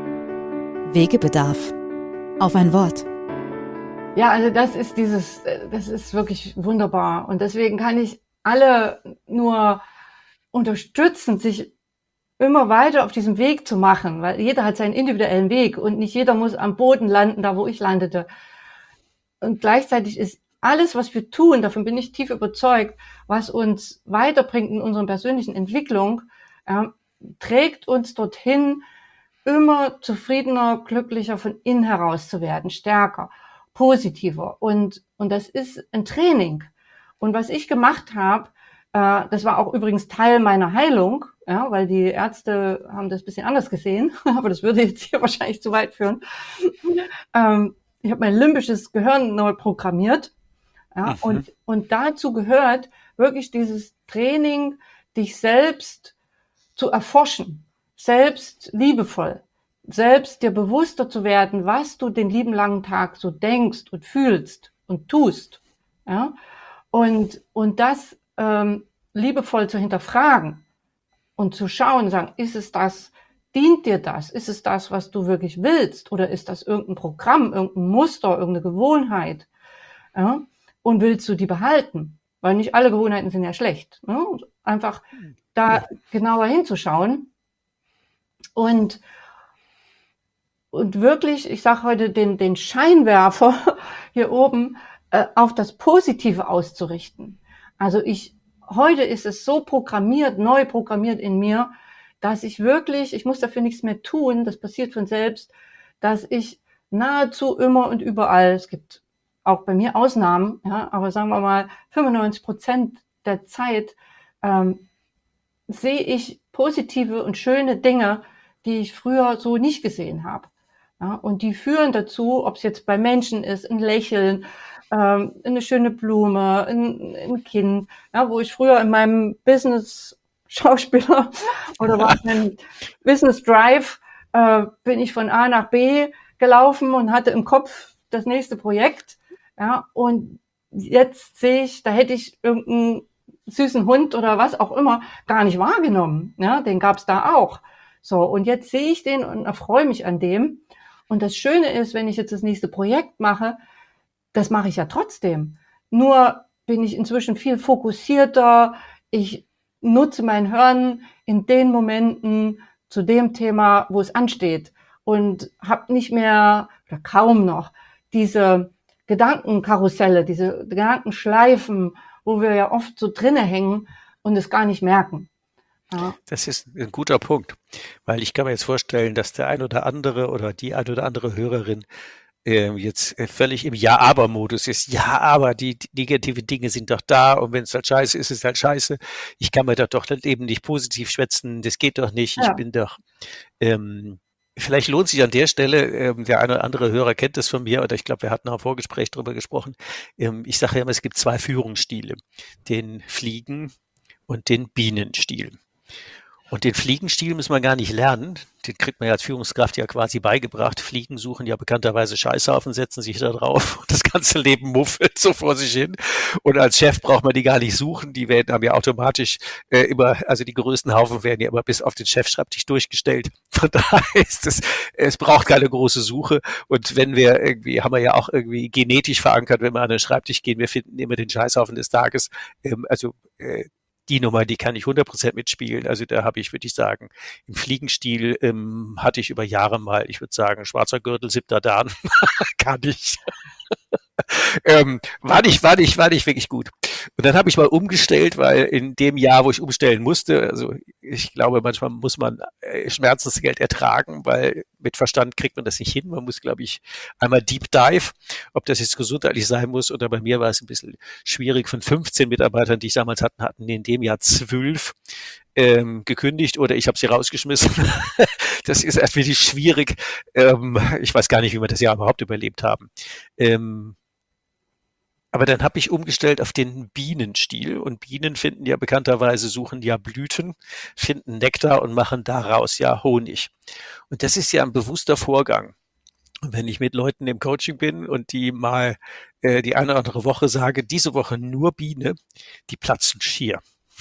Wegebedarf. Auf ein Wort. ja, also das ist dieses, äh, das ist wirklich wunderbar. Und deswegen kann ich alle nur unterstützen, sich immer weiter auf diesem Weg zu machen, weil jeder hat seinen individuellen Weg und nicht jeder muss am Boden landen, da wo ich landete. Und gleichzeitig ist alles, was wir tun, davon bin ich tief überzeugt, was uns weiterbringt in unserer persönlichen Entwicklung, ja, trägt uns dorthin, immer zufriedener, glücklicher von innen heraus zu werden, stärker, positiver. Und, und das ist ein Training. Und was ich gemacht habe, äh, das war auch übrigens Teil meiner Heilung, ja, weil die Ärzte haben das ein bisschen anders gesehen, aber das würde jetzt hier wahrscheinlich zu weit führen. ähm, ich habe mein limbisches Gehirn neu programmiert, ja, Mhm. und, und dazu gehört wirklich dieses Training, dich selbst zu erforschen, selbst liebevoll, selbst dir bewusster zu werden, was du den lieben langen Tag so denkst und fühlst und tust, ja, und, und das ähm, liebevoll zu hinterfragen und zu schauen, sagen, ist es das, dient dir das, ist es das, was du wirklich willst, oder ist das irgendein Programm, irgendein Muster, irgendeine Gewohnheit, ja, und willst du die behalten? Weil nicht alle Gewohnheiten sind ja schlecht, ne? Einfach da Ja. genauer hinzuschauen und, und wirklich, ich sage heute, den, den Scheinwerfer hier oben äh, auf das Positive auszurichten. Also ich, heute ist es so programmiert, neu programmiert in mir, dass ich wirklich, ich muss dafür nichts mehr tun, das passiert von selbst, dass ich nahezu immer und überall, es gibt auch bei mir Ausnahmen, ja, aber sagen wir mal fünfundneunzig Prozent der Zeit ähm, sehe ich positive und schöne Dinge, die ich früher so nicht gesehen habe. Ja, und die führen dazu, ob es jetzt bei Menschen ist, ein Lächeln, ähm, eine schöne Blume, ein, ein Kind, ja, wo ich früher in meinem Business Schauspieler oder war es ein Business Drive, äh, bin ich von A nach B gelaufen und hatte im Kopf das nächste Projekt. Ja, und jetzt sehe ich, da hätte ich irgendeinen süßen Hund oder was auch immer gar nicht wahrgenommen. Ja, den gab's da auch. So, und jetzt sehe ich den und erfreue mich an dem. Und das Schöne ist, wenn ich jetzt das nächste Projekt mache, das mache ich ja trotzdem. Nur bin ich inzwischen viel fokussierter. Ich nutze mein Hirn in den Momenten zu dem Thema, wo es ansteht und habe nicht mehr oder kaum noch diese Gedankenkarusselle, diese Gedankenschleifen, wo wir ja oft so drinne hängen und es gar nicht merken. Ja. Das ist ein guter Punkt, weil ich kann mir jetzt vorstellen, dass der ein oder andere oder die ein oder andere Hörerin äh, jetzt äh, völlig im Ja-Aber-Modus ist. Ja, aber die, die negativen Dinge sind doch da und wenn es halt scheiße ist, ist es halt scheiße. Ich kann mir doch doch eben nicht positiv schwätzen, das geht doch nicht. Ich Ja. bin doch, ähm, vielleicht lohnt sich an der Stelle, ähm, der eine oder andere Hörer kennt das von mir, oder ich glaube, wir hatten auch im Vorgespräch darüber gesprochen. Ähm, ich sage ja immer, es gibt zwei Führungsstile, den Fliegen- und den Bienenstil. Und den Fliegenstil muss man gar nicht lernen. Den kriegt man ja als Führungskraft ja quasi beigebracht. Fliegen suchen ja bekannterweise Scheißhaufen, setzen sich da drauf und das ganze Leben muffelt so vor sich hin. Und als Chef braucht man die gar nicht suchen. Die werden haben ja automatisch äh, immer, also die größten Haufen werden ja immer bis auf den Chefschreibtisch durchgestellt. Von daher ist es, es braucht keine große Suche. Und wenn wir irgendwie, haben wir ja auch irgendwie genetisch verankert, wenn wir an den Schreibtisch gehen, wir finden immer den Scheißhaufen des Tages. Ähm, also äh, die Nummer, die kann ich hundert Prozent mitspielen. Also da habe ich, würde ich sagen, im Fliegenstil ähm, hatte ich über Jahre mal, ich würde sagen, schwarzer Gürtel, siebter Dan, kann ich. ähm, war nicht, war nicht, war nicht wirklich gut. Und dann habe ich mal umgestellt, weil in dem Jahr, wo ich umstellen musste, also ich glaube, manchmal muss man äh, Schmerzensgeld ertragen, weil mit Verstand kriegt man das nicht hin. Man muss, glaube ich, einmal Deep Dive, ob das jetzt gesundheitlich sein muss. Oder bei mir war es ein bisschen schwierig. Von fünfzehn Mitarbeitern, die ich damals hatten, hatten in dem Jahr zwölf ähm, gekündigt oder ich habe sie rausgeschmissen. Das ist erst wirklich schwierig. Ähm, ich weiß gar nicht, wie wir das Jahr überhaupt überlebt haben. Ähm, aber dann habe ich umgestellt auf den Bienenstil und Bienen finden ja bekannterweise, suchen ja Blüten, finden Nektar und machen daraus ja Honig. Und das ist ja ein bewusster Vorgang. Und wenn ich mit Leuten im Coaching bin und die mal äh, die eine oder andere Woche sage, diese Woche nur Biene, die platzen schier.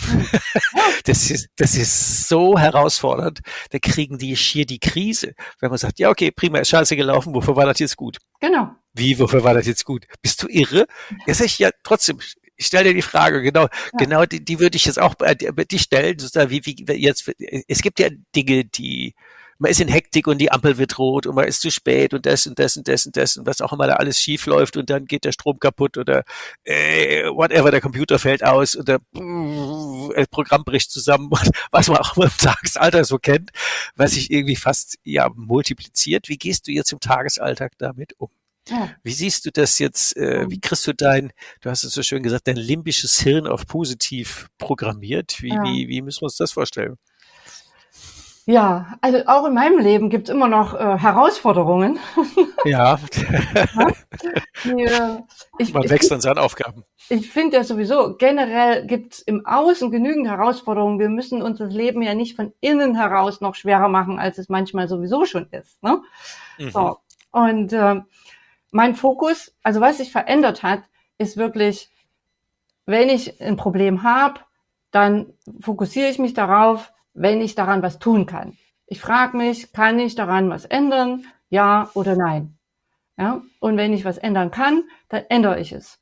Das ist, das ist so herausfordernd. Da kriegen die schier die Krise, wenn man sagt, ja, okay, prima, ist scheiße gelaufen, wofür war das jetzt gut? Genau. Wie, wofür war das jetzt gut? Bist du irre? Ja, sag ich, ja, trotzdem, ich stelle dir die Frage, genau, ja. genau, die, die würde ich jetzt auch bei, bei dich stellen, sozusagen, wie, wie, jetzt, es gibt ja Dinge, die, man ist in Hektik und die Ampel wird rot und man ist zu spät und das und das und das und das und was auch immer da alles schief läuft und dann geht der Strom kaputt oder äh, whatever, der Computer fällt aus oder äh, das Programm bricht zusammen, was man auch immer im Tagesalltag so kennt, was sich irgendwie fast ja multipliziert. Wie gehst du jetzt im Tagesalltag damit um? Ja. Wie siehst du das jetzt, äh, wie kriegst du dein, du hast es so schön gesagt, dein limbisches Hirn auf positiv programmiert? Wie, Ja. wie, wie müssen wir uns das vorstellen? Ja, also auch in meinem Leben gibt es immer noch äh, Herausforderungen. Ja. Die, äh, ich Man ich, wächst an seinen Aufgaben. ich finde ja sowieso, generell gibt es im Außen genügend Herausforderungen. Wir müssen uns das Leben ja nicht von innen heraus noch schwerer machen, als es manchmal sowieso schon ist. Ne? Mhm. So. Und äh, mein Fokus, also was sich verändert hat, ist wirklich, wenn ich ein Problem habe, dann fokussiere ich mich darauf, wenn ich daran was tun kann. Ich frage mich, kann ich daran was ändern? Ja oder nein? Ja? Und wenn ich was ändern kann, dann ändere ich es.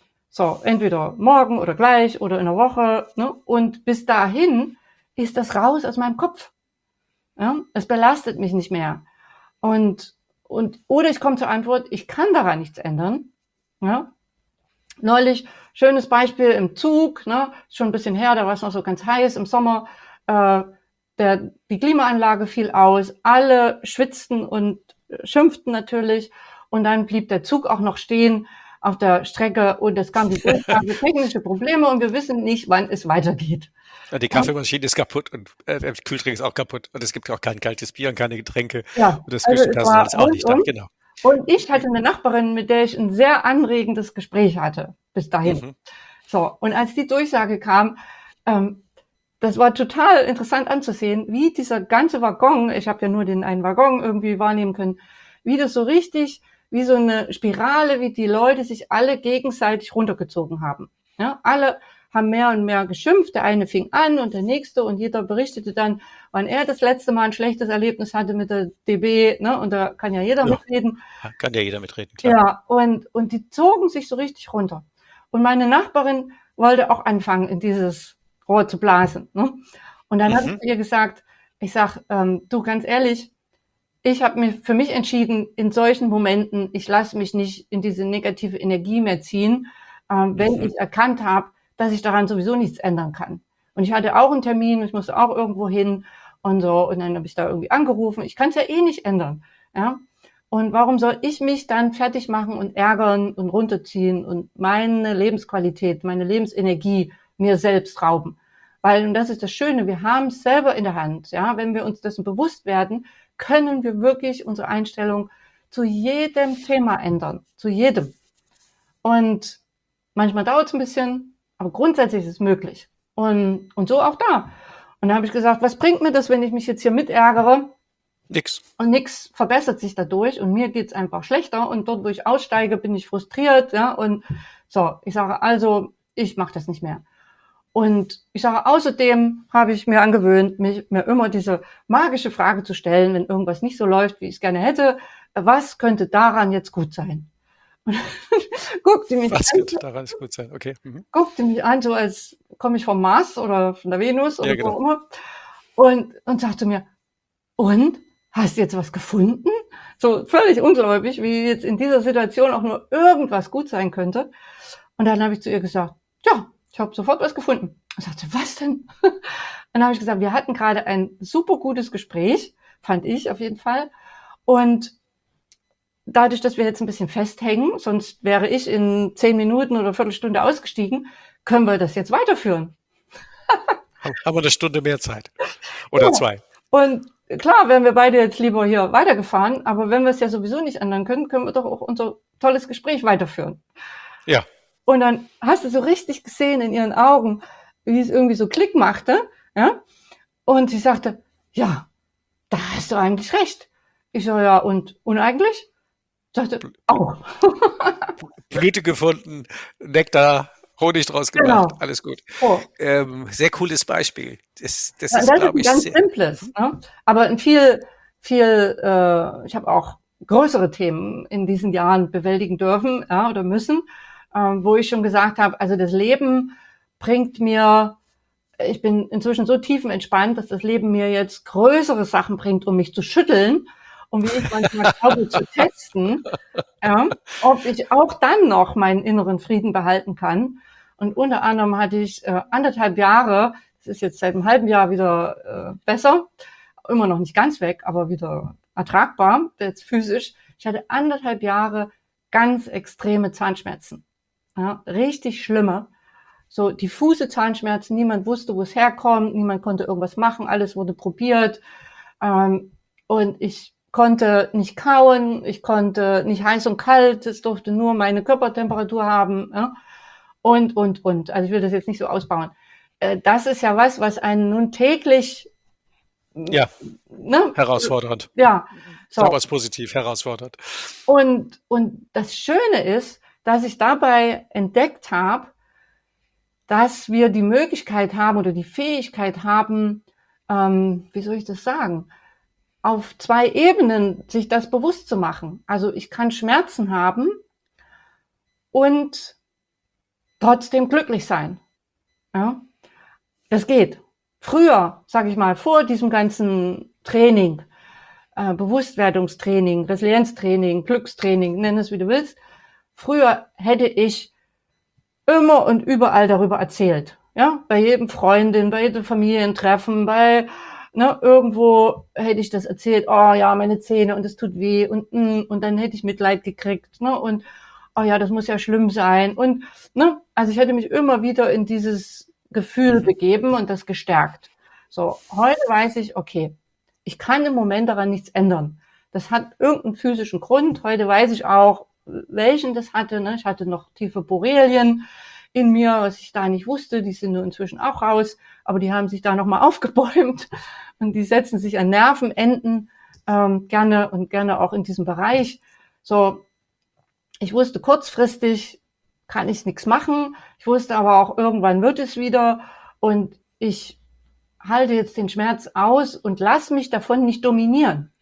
So, entweder morgen oder gleich oder in einer Woche. Ne? Und bis dahin ist das raus aus meinem Kopf. Ja? Es belastet mich nicht mehr. Und, und, oder ich komme zur Antwort, ich kann daran nichts ändern. Ja? Neulich, schönes Beispiel im Zug, ne? Schon ein bisschen her, da war es noch so ganz heiß im Sommer. Äh, der, die Klimaanlage fiel aus, alle schwitzten und schimpften natürlich und dann blieb der Zug auch noch stehen auf der Strecke und es kam die technische Probleme und wir wissen nicht, wann es weitergeht. Ja, die Kaffeemaschine ist kaputt und äh, der Kühlschrank ist auch kaputt und es gibt auch kein kaltes Bier und keine Getränke Ja, und das also Küchenpersonal ist auch nicht da, genau. Und ich hatte eine Nachbarin, mit der ich ein sehr anregendes Gespräch hatte, bis dahin. Mhm. So, und als die Durchsage kam, ähm, das war total interessant anzusehen, wie dieser ganze Waggon, ich habe ja nur den einen Waggon irgendwie wahrnehmen können, wie das so richtig, wie so eine Spirale, wie die Leute sich alle gegenseitig runtergezogen haben. Ja, alle haben mehr und mehr geschimpft, der eine fing an und der nächste und jeder berichtete dann, wann er das letzte Mal ein schlechtes Erlebnis hatte mit der D B, ne, und da kann ja jeder ja. mitreden. Kann ja jeder mitreden, klar. Ja, und, und die zogen sich so richtig runter. Und meine Nachbarin wollte auch anfangen, in dieses Rohr zu blasen, ne? Und dann mhm. habe ich zu ihr gesagt, ich sag, ähm, du, ganz ehrlich, ich habe mir für mich entschieden, in solchen Momenten, ich lasse mich nicht in diese negative Energie mehr ziehen, ähm, wenn mhm. ich erkannt habe, dass ich daran sowieso nichts ändern kann. Und ich hatte auch einen Termin, ich musste auch irgendwo hin und so. Und dann habe ich da irgendwie angerufen. Ich kann es ja eh nicht ändern. Ja? Und warum soll ich mich dann fertig machen und ärgern und runterziehen und meine Lebensqualität, meine Lebensenergie mir selbst rauben? Weil, und das ist das Schöne, wir haben es selber in der Hand. Ja? Wenn wir uns dessen bewusst werden, können wir wirklich unsere Einstellung zu jedem Thema ändern. Zu jedem. Und manchmal dauert es ein bisschen, aber grundsätzlich ist es möglich. Und, und so auch da. Und da habe ich gesagt, was bringt mir das, wenn ich mich jetzt hier mitärgere? Nix. Und nichts verbessert sich dadurch und mir geht's einfach schlechter und dort, wo ich aussteige, bin ich frustriert, ja, und so, ich sage also, ich mache das nicht mehr. Und ich sage, außerdem habe ich mir angewöhnt, mich, mir immer diese magische Frage zu stellen, wenn irgendwas nicht so läuft, wie ich es gerne hätte, was könnte daran jetzt gut sein? Und guckte mich Was an, könnte daran gut sein? Okay. Mhm. guckte mich an, so als komme ich vom Mars oder von der Venus oder Ja, wo genau. auch immer, und, und sagte mir, und? Hast du jetzt was gefunden? So völlig ungläubig, wie jetzt in dieser Situation auch nur irgendwas gut sein könnte. Und dann habe ich zu ihr gesagt, ja, ich habe sofort was gefunden. Und sagte, was denn? Und dann habe ich gesagt, wir hatten gerade ein super gutes Gespräch, fand ich auf jeden Fall. Und dadurch, dass wir jetzt ein bisschen festhängen, sonst wäre ich in zehn Minuten oder Viertelstunde ausgestiegen, können wir das jetzt weiterführen. Haben wir eine Stunde mehr Zeit. Oder Ja. zwei. Und klar, wären wir beide jetzt lieber hier weitergefahren, aber wenn wir es ja sowieso nicht ändern können, können wir doch auch unser tolles Gespräch weiterführen. Ja. Und dann hast du so richtig gesehen in ihren Augen, wie es irgendwie so Klick machte, ja. Und sie sagte, ja, da hast du eigentlich recht. Ich so, ja, und uneigentlich? Sagte, auch. Blüte gefunden, Nektar, Honig draus Genau. gemacht, alles gut. Oh. Ähm, sehr cooles Beispiel. Das, das Ja, ist, das ist glaube ein ich, ganz sehr, simples, ne? Aber ein viel, viel, äh, ich habe auch größere Themen in diesen Jahren bewältigen dürfen, ja, oder müssen, ähm, wo ich schon gesagt habe, also das Leben bringt mir, ich bin inzwischen so tiefenentspannt, dass das Leben mir jetzt größere Sachen bringt, um mich zu schütteln, um wie ich manchmal glaube, zu testen, ja, ob ich auch dann noch meinen inneren Frieden behalten kann. Und unter anderem hatte ich äh, anderthalb Jahre, das ist jetzt seit einem halben Jahr wieder äh, besser, immer noch nicht ganz weg, aber wieder ertragbar, jetzt physisch. Ich hatte anderthalb Jahre ganz extreme Zahnschmerzen, ja, richtig schlimme. So diffuse Zahnschmerzen, niemand wusste, wo es herkommt, niemand konnte irgendwas machen, alles wurde probiert. Ähm, und ich konnte nicht kauen, ich konnte nicht heiß und kalt, es durfte nur meine Körpertemperatur haben, ja? und, und, und. Also ich will das jetzt nicht so ausbauen. Äh, das ist ja was, was einen nun täglich, ja, ne? herausfordernd. Ja, so. Aber es positiv herausfordernd. Und, und das Schöne ist, dass ich dabei entdeckt habe, dass wir die Möglichkeit haben oder die Fähigkeit haben, ähm, wie soll ich das sagen, auf zwei Ebenen sich das bewusst zu machen. Also ich kann Schmerzen haben und trotzdem glücklich sein. Ja, das geht. Früher, sage ich mal, vor diesem ganzen Training, äh, Bewusstwerdungstraining, Resilienztraining, Glückstraining, nenn es wie du willst, früher hätte ich immer und überall darüber erzählt. Ja, bei jedem Freundin, bei jedem Familientreffen, bei, ne, irgendwo hätte ich das erzählt, oh ja, meine Zähne und es tut weh und, mm, und dann hätte ich Mitleid gekriegt, ne, und, oh ja, das muss ja schlimm sein und, ne, also ich hätte mich immer wieder in dieses Gefühl begeben und das gestärkt. So, heute weiß ich, okay, ich kann im Moment daran nichts ändern. Das hat irgendeinen physischen Grund. Heute weiß ich auch, welchen das hatte, ne, ich hatte noch tiefe Borrelien in mir, was ich da nicht wusste, die sind nur inzwischen auch raus, aber die haben sich da nochmal aufgebäumt und die setzen sich an Nervenenden ähm, gerne und gerne auch in diesem Bereich. So, ich wusste kurzfristig kann ich nichts machen, ich wusste aber auch irgendwann wird es wieder und ich halte jetzt den Schmerz aus und lass mich davon nicht dominieren.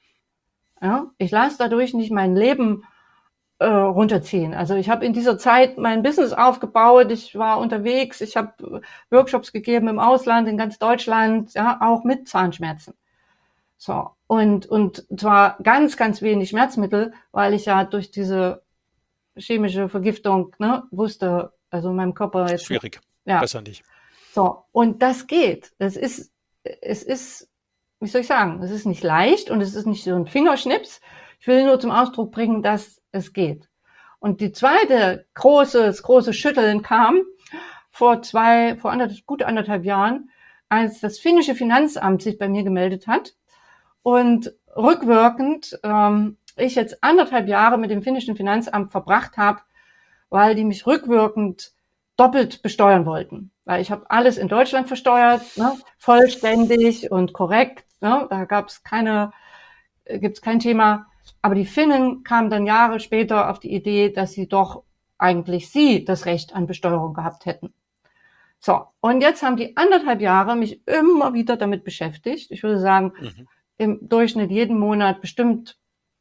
Ja, ich lasse dadurch nicht mein Leben äh, runterziehen. Also ich habe in dieser Zeit mein Business aufgebaut, ich war unterwegs, ich habe Workshops gegeben im Ausland, in ganz Deutschland, ja, auch mit Zahnschmerzen. So, und, und zwar ganz, ganz wenig Schmerzmittel, weil ich ja durch diese chemische Vergiftung, ne, wusste, also in meinem Körper jetzt. Schwierig. Ja. Besser nicht. So, und das geht. Es ist, es ist, wie soll ich sagen, es ist nicht leicht und es ist nicht so ein Fingerschnips. Ich will nur zum Ausdruck bringen, dass es geht. Und die zweite große, das große Schütteln kam vor zwei, vor anderthalb, gut anderthalb Jahren, als das finnische Finanzamt sich bei mir gemeldet hat und rückwirkend ähm, ich jetzt anderthalb Jahre mit dem finnischen Finanzamt verbracht habe, weil die mich rückwirkend doppelt besteuern wollten. Weil ich habe alles in Deutschland versteuert, ne, vollständig und korrekt. Ne, da gab es keine, gibt es kein Thema. Aber die Finnen kamen dann Jahre später auf die Idee, dass sie doch eigentlich sie das Recht an Besteuerung gehabt hätten. So, und jetzt haben die anderthalb Jahre mich immer wieder damit beschäftigt. Ich würde sagen, Mhm. im Durchschnitt jeden Monat bestimmt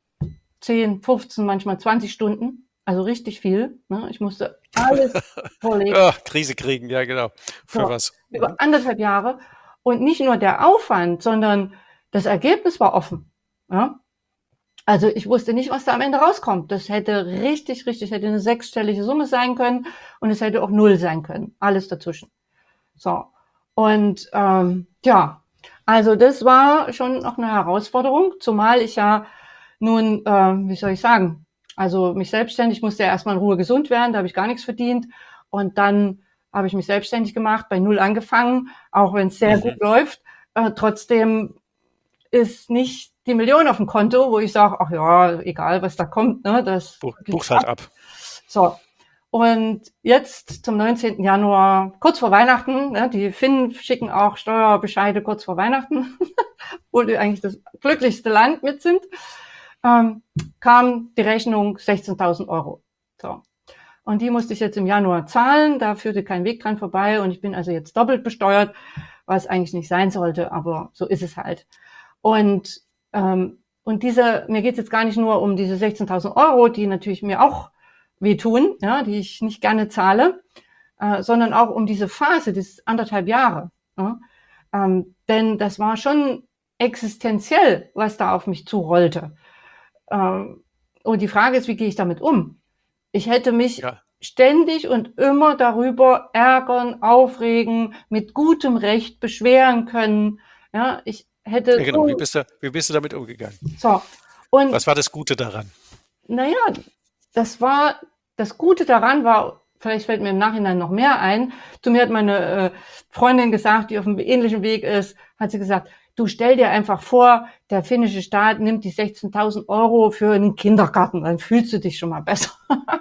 zehn, fünfzehn, manchmal zwanzig Stunden. Also richtig viel. Ne? Ich musste alles vorlegen. Ja, Krise kriegen, ja genau. Für So, was? über anderthalb Jahre. Und nicht nur der Aufwand, sondern das Ergebnis war offen. Ja? Also ich wusste nicht, was da am Ende rauskommt. Das hätte richtig, richtig, hätte eine sechsstellige Summe sein können und es hätte auch null sein können. Alles dazwischen. So. Und ähm, ja, also das war schon noch eine Herausforderung, zumal ich ja nun, äh, wie soll ich sagen, also mich selbstständig, musste ja erstmal in Ruhe gesund werden, da habe ich gar nichts verdient. Und dann habe ich mich selbstständig gemacht, bei null angefangen, auch wenn es sehr Mhm. gut läuft. Äh, trotzdem ist nicht die Million auf dem Konto, wo ich sage, ach ja, egal, was da kommt, ne, das Buch, gibt's buch's halt ab. ab. So. Und jetzt zum neunzehnten Januar, kurz vor Weihnachten, ne, die Finnen schicken auch Steuerbescheide kurz vor Weihnachten, wo die eigentlich das glücklichste Land mit sind, ähm, kam die Rechnung sechzehntausend Euro. So. Und die musste ich jetzt im Januar zahlen, da führte kein Weg dran vorbei und ich bin also jetzt doppelt besteuert, was eigentlich nicht sein sollte, aber so ist es halt. Und, ähm, und diese, mir geht es jetzt gar nicht nur um diese sechzehntausend Euro, die natürlich mir auch wehtun, ja, die ich nicht gerne zahle, äh, sondern auch um diese Phase, diese anderthalb Jahre. Ja, ähm, denn das war schon existenziell, was da auf mich zurollte. Ähm, und die Frage ist, wie gehe ich damit um? Ich hätte mich Ja. ständig und immer darüber ärgern, aufregen, mit gutem Recht beschweren können. Ja, ich hätte Ja, genau. Wie so, bist du, wie bist du damit umgegangen? so. Und Was war das Gute daran? naja, das war, das Gute daran war, vielleicht fällt mir im Nachhinein noch mehr ein. Zu mir hat meine äh, Freundin gesagt, die auf einem ähnlichen Weg ist, hat sie gesagt, du stell dir einfach vor, der finnische Staat nimmt die sechzehntausend Euro für einen Kindergarten, dann fühlst du dich schon mal besser.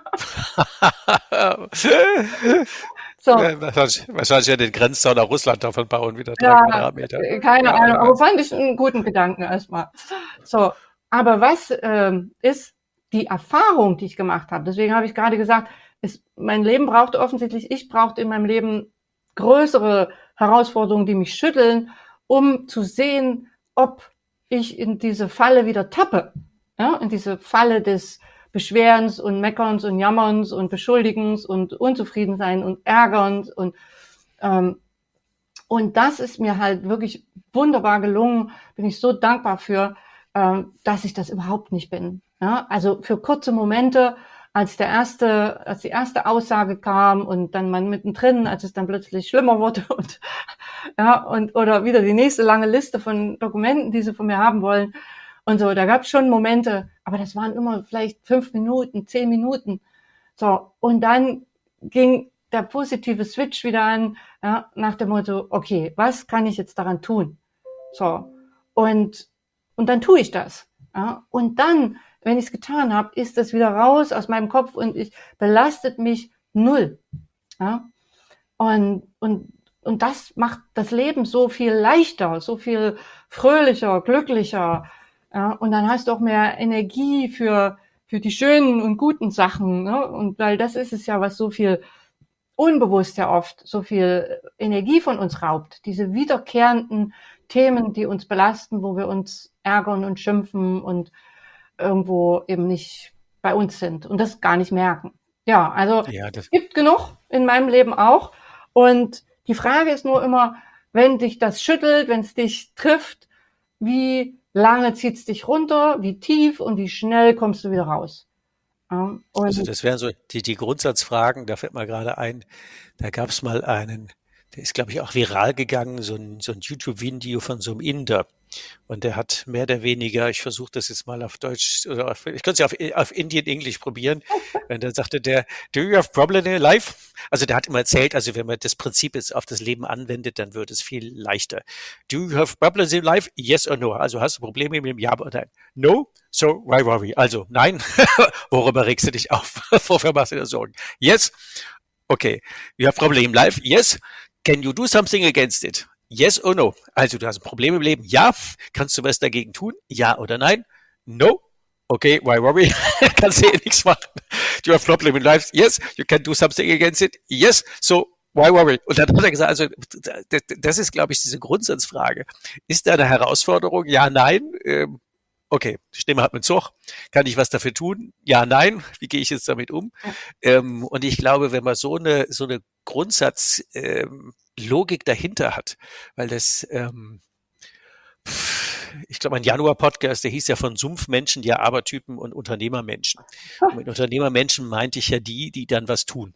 So, Wahrscheinlich, wahrscheinlich ja den Grenzzaun nach Russland davon bauen, wieder drei ja, Quadratmeter. äh, keine Ja, Ahnung, wer aber weiß. fand ich einen guten Gedanken erstmal. So, aber was ähm, ist die Erfahrung, die ich gemacht habe? Deswegen habe ich gerade gesagt, es, mein Leben brauchte offensichtlich, ich brauchte in meinem Leben größere Herausforderungen, die mich schütteln, um zu sehen, ob ich in diese Falle wieder tappe. Ja, in diese Falle des Beschwerens und Meckerns und Jammerns und Beschuldigens und Unzufriedensein und Ärgerns und ähm, und das ist mir halt wirklich wunderbar gelungen. Bin ich so dankbar für, ähm, dass ich das überhaupt nicht bin. Ja, also für kurze Momente, als der erste, als die erste Aussage kam und dann man mittendrin, als es dann plötzlich schlimmer wurde und ja und oder wieder die nächste lange Liste von Dokumenten, die sie von mir haben wollen und so. Da gab es schon Momente, aber das waren immer vielleicht fünf Minuten, zehn Minuten. So und dann ging der positive Switch wieder an, ja, nach dem Motto, okay, was kann ich jetzt daran tun? So, und, und dann tue ich das. Ja, und dann, wenn ich es getan habe, ist das wieder raus aus meinem Kopf und ich belastet mich null. Ja, und, und, und das macht das Leben so viel leichter, so viel fröhlicher, glücklicher. Ja, und dann hast du auch mehr Energie für, für die schönen und guten Sachen. Ne? Und weil das ist es ja, was so viel unbewusst ja oft so viel Energie von uns raubt. Diese wiederkehrenden Themen, die uns belasten, wo wir uns ärgern und schimpfen und irgendwo eben nicht bei uns sind und das gar nicht merken. Ja, also Ja, das, es gibt genug in meinem Leben auch. Und die Frage ist nur immer, wenn dich das schüttelt, wenn es dich trifft, wie lange zieht es dich runter, wie tief und wie schnell kommst du wieder raus? Ja, also und das wären so die, die Grundsatzfragen. Da fällt mir gerade ein, da gab es mal einen, der ist, glaube ich, auch viral gegangen, so ein, so ein YouTube-Video von so einem Inder. Und der hat mehr oder weniger, ich versuche das jetzt mal auf Deutsch, oder auf, ich könnte es ja auf, auf Indian English probieren. Und dann sagte der, do you have problem in your life? Also der hat immer erzählt, also wenn man das Prinzip jetzt auf das Leben anwendet, dann wird es viel leichter. Do you have problems in life? Yes or no? Also hast du Probleme im Leben? Ja oder nein? No? So, why worry? Also nein. Worüber regst du dich auf? Wofür machst du dir Sorgen? Yes? Okay. You have problem in life? Yes. Can you do something against it? Yes or no? Also du hast ein Problem im Leben? Ja. Kannst du was dagegen tun? Ja oder nein? No. Okay, why worry? Kannst du eh nichts machen. Do you have problem in life? Yes. You can do something against it? Yes. So why worry? Und dann hat er gesagt, also das, das ist, glaube ich, diese Grundsatzfrage. Ist da eine Herausforderung? Ja, nein. Ähm, okay, die Stimme hat einen Zug. Kann ich was dafür tun? Ja, nein. Wie gehe ich jetzt damit um? Ja. Ähm, und ich glaube, wenn man so eine so eine Grundsatzlogik ähm, dahinter hat, weil das ähm, ich glaube, ein Januar-Podcast, der hieß ja von Sumpfmenschen, ja Abertypen und Unternehmermenschen. Und mit Unternehmermenschen meinte ich ja die, die dann was tun.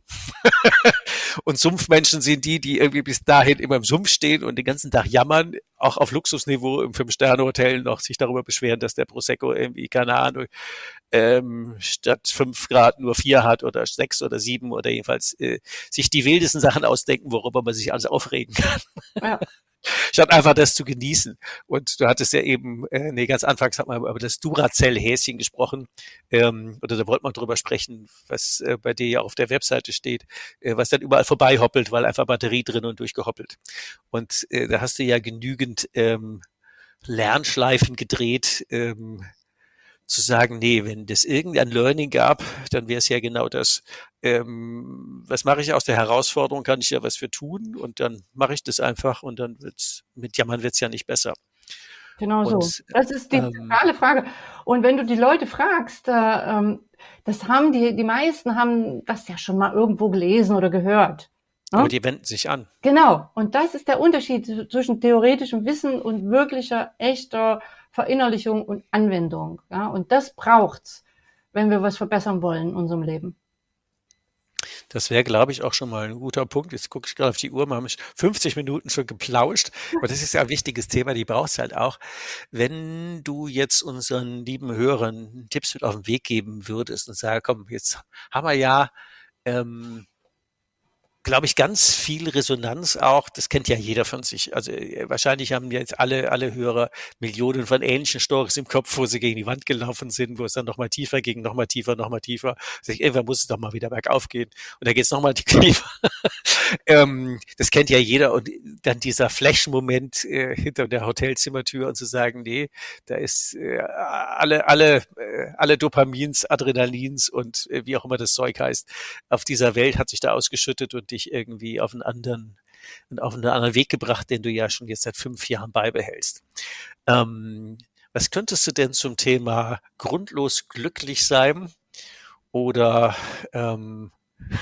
Und Sumpfmenschen sind die, die irgendwie bis dahin immer im Sumpf stehen und den ganzen Tag jammern, auch auf Luxusniveau im Fünf-Sterne-Hotel noch sich darüber beschweren, dass der Prosecco irgendwie, keine Ahnung, ähm, statt fünf Grad nur vier hat oder sechs oder sieben oder jedenfalls äh, sich die wildesten Sachen ausdenken, worüber man sich alles aufregen kann. Ja. Statt einfach das zu genießen. Und du hattest ja eben, äh, nee, ganz anfangs hat man über das Duracell-Häschen gesprochen, ähm, oder da wollte man drüber sprechen, was äh, bei dir ja auf der Webseite steht, äh, was dann überall vorbei hoppelt, weil einfach Batterie drin und durchgehoppelt. Und äh, da hast du ja genügend ähm, Lernschleifen gedreht, ähm, zu sagen, nee, wenn das irgendein Learning gab, dann wäre es ja genau das. Ähm, was mache ich aus der Herausforderung? Kann ich ja was für tun und dann mache ich das einfach und dann wird's mit Jammern wird's ja nicht besser. Genau so. Und Das ist die ähm, zentrale Frage. Und wenn du die Leute fragst, äh, ähm, das haben die, die meisten haben das ja schon mal irgendwo gelesen oder gehört. aber Ne? die wenden sich an. Genau. Und das ist der Unterschied zwischen theoretischem Wissen und wirklicher, echter Verinnerlichung und Anwendung. Ja? Und das braucht's, wenn wir was verbessern wollen in unserem Leben. Das wäre, glaube ich, auch schon mal ein guter Punkt. Jetzt gucke ich gerade auf die Uhr, wir haben fünfzig Minuten schon geplauscht. Aber das ist ja ein wichtiges Thema, die brauchst halt auch. Wenn du jetzt unseren lieben Hörern Tipps mit auf den Weg geben würdest und sagst, komm, jetzt haben wir ja, ähm, glaube ich, ganz viel Resonanz auch. Das kennt ja jeder von sich. Also äh, wahrscheinlich haben jetzt alle alle Hörer Millionen von ähnlichen Stories im Kopf, wo sie gegen die Wand gelaufen sind, wo es dann noch mal tiefer ging, noch mal tiefer, noch mal tiefer. Also ich, irgendwann muss es doch mal wieder bergauf gehen und dann geht es noch mal tiefer. ähm, das kennt ja jeder und dann dieser Flash-Moment äh, hinter der Hotelzimmertür und zu sagen, nee, da ist äh, alle alle äh, alle Dopamins, Adrenalins und äh, wie auch immer das Zeug heißt, auf dieser Welt hat sich da ausgeschüttet und dich irgendwie auf einen anderen, auf einen anderen Weg gebracht, den du ja schon jetzt seit fünf Jahren beibehältst. Ähm, was könntest du denn zum Thema grundlos glücklich sein oder ähm,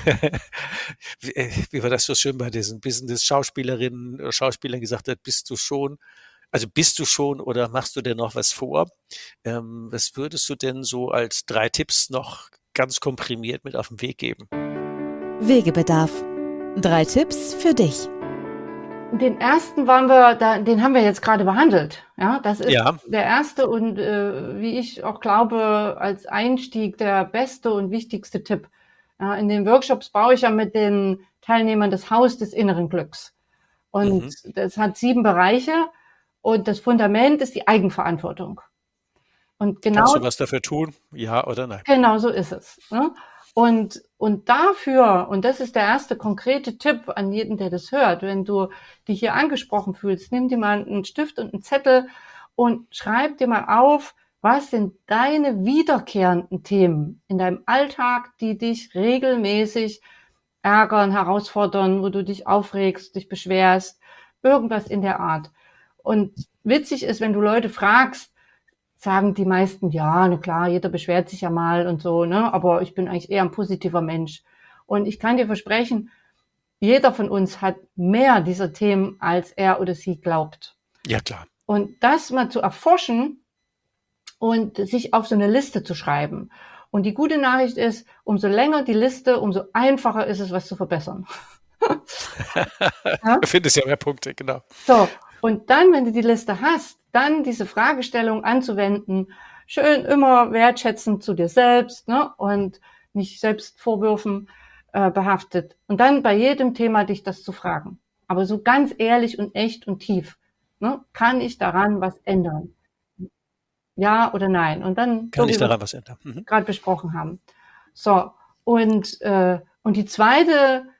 wie, wie war das so schön bei diesen Business-Schauspielerinnen oder Schauspielern gesagt hat, bist du schon, also bist du schon oder machst du denn noch was vor? Ähm, was würdest du denn so als drei Tipps noch ganz komprimiert mit auf den Weg geben? Wegebedarf. Drei Tipps für dich. Den ersten waren wir, da, den haben wir jetzt gerade behandelt. Ja, das ist Ja. der erste und äh, wie ich auch glaube, als Einstieg der beste und wichtigste Tipp. Ja, in den Workshops baue ich ja mit den Teilnehmern das Haus des inneren Glücks. Und Mhm. das hat sieben Bereiche und das Fundament ist die Eigenverantwortung. Und genau Kannst du was dafür tun? Ja oder nein? Genau so ist es. Ne? Und, und dafür, und das ist der erste konkrete Tipp an jeden, der das hört, wenn du dich hier angesprochen fühlst, nimm dir mal einen Stift und einen Zettel und schreib dir mal auf, was sind deine wiederkehrenden Themen in deinem Alltag, die dich regelmäßig ärgern, herausfordern, wo du dich aufregst, dich beschwerst, irgendwas in der Art. Und witzig ist, wenn du Leute fragst, sagen die meisten, ja, na klar, jeder beschwert sich ja mal und so, ne, aber ich bin eigentlich eher ein positiver Mensch. Und ich kann dir versprechen, jeder von uns hat mehr dieser Themen, als er oder sie glaubt. Ja, klar. Und das mal zu erforschen und sich auf so eine Liste zu schreiben. Und die gute Nachricht ist, umso länger die Liste, umso einfacher ist es, was zu verbessern. Ja? Du findest ja mehr Punkte, genau. So, und dann, wenn du die Liste hast, dann diese Fragestellung anzuwenden, schön immer wertschätzend zu dir selbst, ne, und nicht selbst Vorwürfen äh, behaftet. Und dann bei jedem Thema dich das zu fragen. Aber so ganz ehrlich und echt und tief. Ne, kann ich daran was ändern? Ja oder nein? Und dann, Kann so ich wie wir daran was ändern? Mhm. gerade besprochen haben. So, und, äh, und die zweite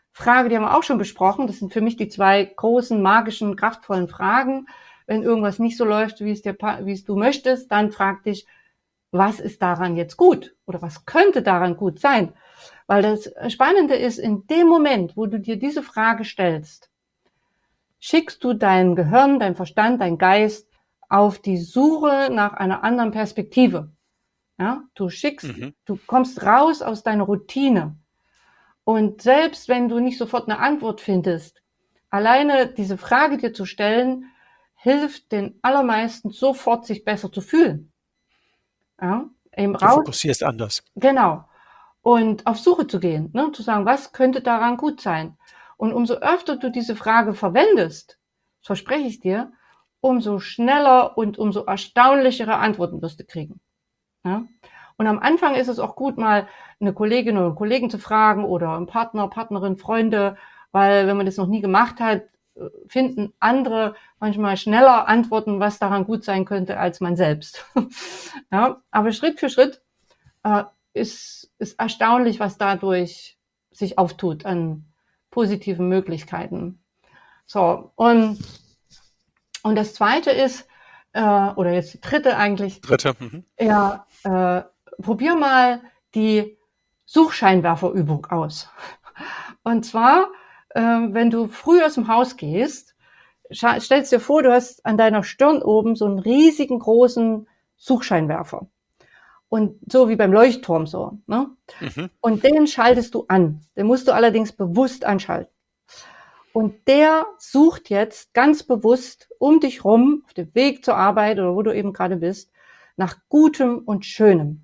Frage, die haben wir auch schon besprochen. Das sind für mich die zwei großen, magischen, kraftvollen Fragen. Wenn irgendwas nicht so läuft, wie es dir, wie es du möchtest, dann frag dich, was ist daran jetzt gut? Oder was könnte daran gut sein? Weil das Spannende ist, in dem Moment, wo du dir diese Frage stellst, schickst du dein Gehirn, dein Verstand, dein Geist auf die Suche nach einer anderen Perspektive. Ja, du schickst, Mhm. du kommst raus aus deiner Routine. Und selbst wenn du nicht sofort eine Antwort findest, alleine diese Frage dir zu stellen, hilft den allermeisten sofort, sich besser zu fühlen. Ja, eben Du raus, fokussierst anders. genau. Und auf Suche zu gehen, ne, zu sagen, was könnte daran gut sein? Und umso öfter du diese Frage verwendest, das verspreche ich dir, umso schneller und umso erstaunlichere Antworten wirst du kriegen. Ja? Und am Anfang ist es auch gut, mal eine Kollegin oder einen Kollegen zu fragen oder einen Partner, Partnerin, Freunde, weil wenn man das noch nie gemacht hat, finden andere manchmal schneller Antworten, was daran gut sein könnte, als man selbst. Ja? Aber Schritt für Schritt äh, ist, ist erstaunlich, was dadurch sich auftut an positiven Möglichkeiten. So, und, und das zweite ist, äh, oder jetzt die dritte eigentlich, Dritte. Mhm. ja, äh, probier mal die Suchscheinwerferübung aus. Und zwar, äh, wenn du früh aus dem Haus gehst, stellst dir vor, du hast an deiner Stirn oben so einen riesigen großen Suchscheinwerfer. Und so wie beim Leuchtturm so. Ne? Mhm. Und den schaltest du an. Den musst du allerdings bewusst anschalten. Und der sucht jetzt ganz bewusst um dich rum, auf dem Weg zur Arbeit oder wo du eben gerade bist, nach Gutem und Schönem.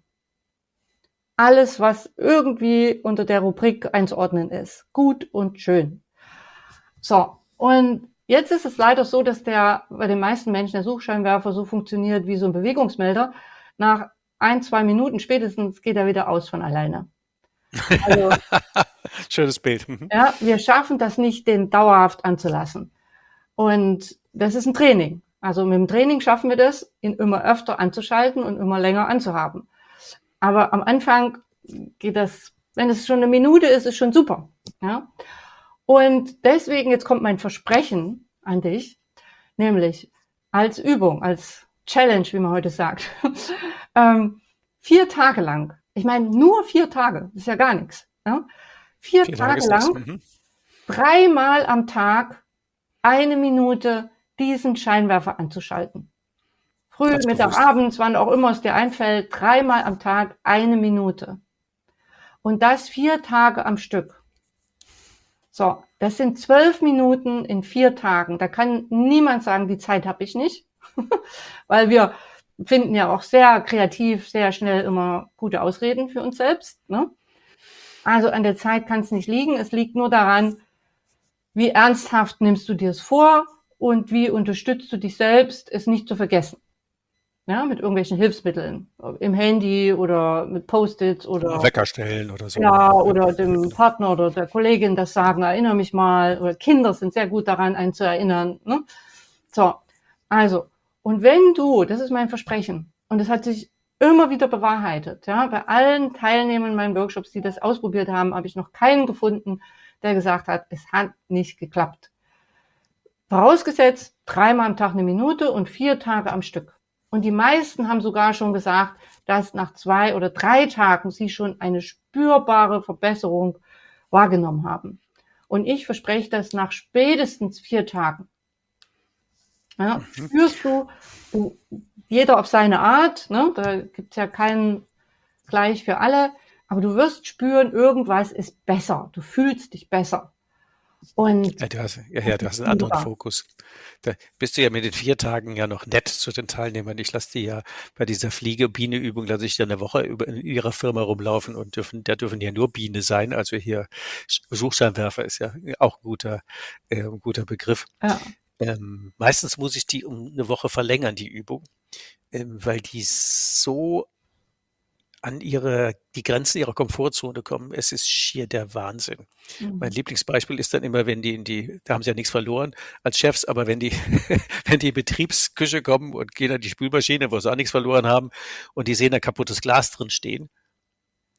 Alles, was irgendwie unter der Rubrik einzuordnen ist. Gut und schön. So, und jetzt ist es leider so, dass der bei den meisten Menschen der Suchscheinwerfer so funktioniert wie so ein Bewegungsmelder. Nach ein, zwei Minuten spätestens geht er wieder aus von alleine. Also, Schönes Bild. Mhm. ja, wir schaffen das nicht, den dauerhaft anzulassen. Und das ist ein Training. Also mit dem Training schaffen wir das, ihn immer öfter anzuschalten und immer länger anzuhaben. Aber am Anfang geht das, wenn es schon eine Minute ist, ist schon super. Ja? Und deswegen, jetzt kommt mein Versprechen an dich, nämlich als Übung, als Challenge, wie man heute sagt, ähm, vier Tage lang, ich meine nur vier Tage, das ist ja gar nichts, ja? vier, vier Tage, Tage lang, mhm. dreimal am Tag eine Minute diesen Scheinwerfer anzuschalten. Früh, Ganz Mittag, bewusst. Abends, wann auch immer es dir einfällt, dreimal am Tag eine Minute. Und das vier Tage am Stück. So, das sind zwölf Minuten in vier Tagen. Da kann niemand sagen, die Zeit habe ich nicht. Weil wir finden ja auch sehr kreativ, sehr schnell immer gute Ausreden für uns selbst. Ne? Also an der Zeit kann es nicht liegen. Es liegt nur daran, wie ernsthaft nimmst du dir es vor und wie unterstützt du dich selbst, es nicht zu vergessen. Ja, mit irgendwelchen Hilfsmitteln, im Handy oder mit Post-its oder Wecker stellen oder so. Ja, oder dem Partner oder der Kollegin das sagen, erinnere mich mal. Oder Kinder sind sehr gut daran, einen zu erinnern. Ne? So, also, und wenn du, das ist mein Versprechen, und das hat sich immer wieder bewahrheitet, ja, bei allen Teilnehmern in meinen Workshops, die das ausprobiert haben, habe ich noch keinen gefunden, der gesagt hat, es hat nicht geklappt. Vorausgesetzt, dreimal am Tag eine Minute und vier Tage am Stück. Und die meisten haben sogar schon gesagt, dass nach zwei oder drei Tagen sie schon eine spürbare Verbesserung wahrgenommen haben. Und ich verspreche das nach spätestens vier Tagen. Ja, mhm. Spürst du, du, jeder auf seine Art, ne? Da gibt's ja keinen gleich für alle, aber du wirst spüren, irgendwas ist besser. Du fühlst dich besser. Und ja, du hast, ja, ja, du hast einen anderen Fokus. Da bist du ja mit den vier Tagen ja noch nett zu den Teilnehmern. Ich lasse die ja bei dieser Fliege-Biene-Übung, lasse ich ja eine Woche über in ihrer Firma rumlaufen und dürfen, da dürfen ja nur Biene sein. Also hier Suchscheinwerfer ist ja auch ein guter, äh, ein guter Begriff. Ja. Ähm, meistens muss ich die um eine Woche verlängern, die Übung, ähm, weil die so an ihre, die Grenzen ihrer Komfortzone kommen. Es ist schier der Wahnsinn. Mhm. Mein Lieblingsbeispiel ist dann immer, wenn die in die, da haben sie ja nichts verloren als Chefs, aber wenn die, wenn die in die Betriebsküche kommen und gehen an die Spülmaschine, wo sie auch nichts verloren haben und die sehen ein kaputtes Glas drin stehen,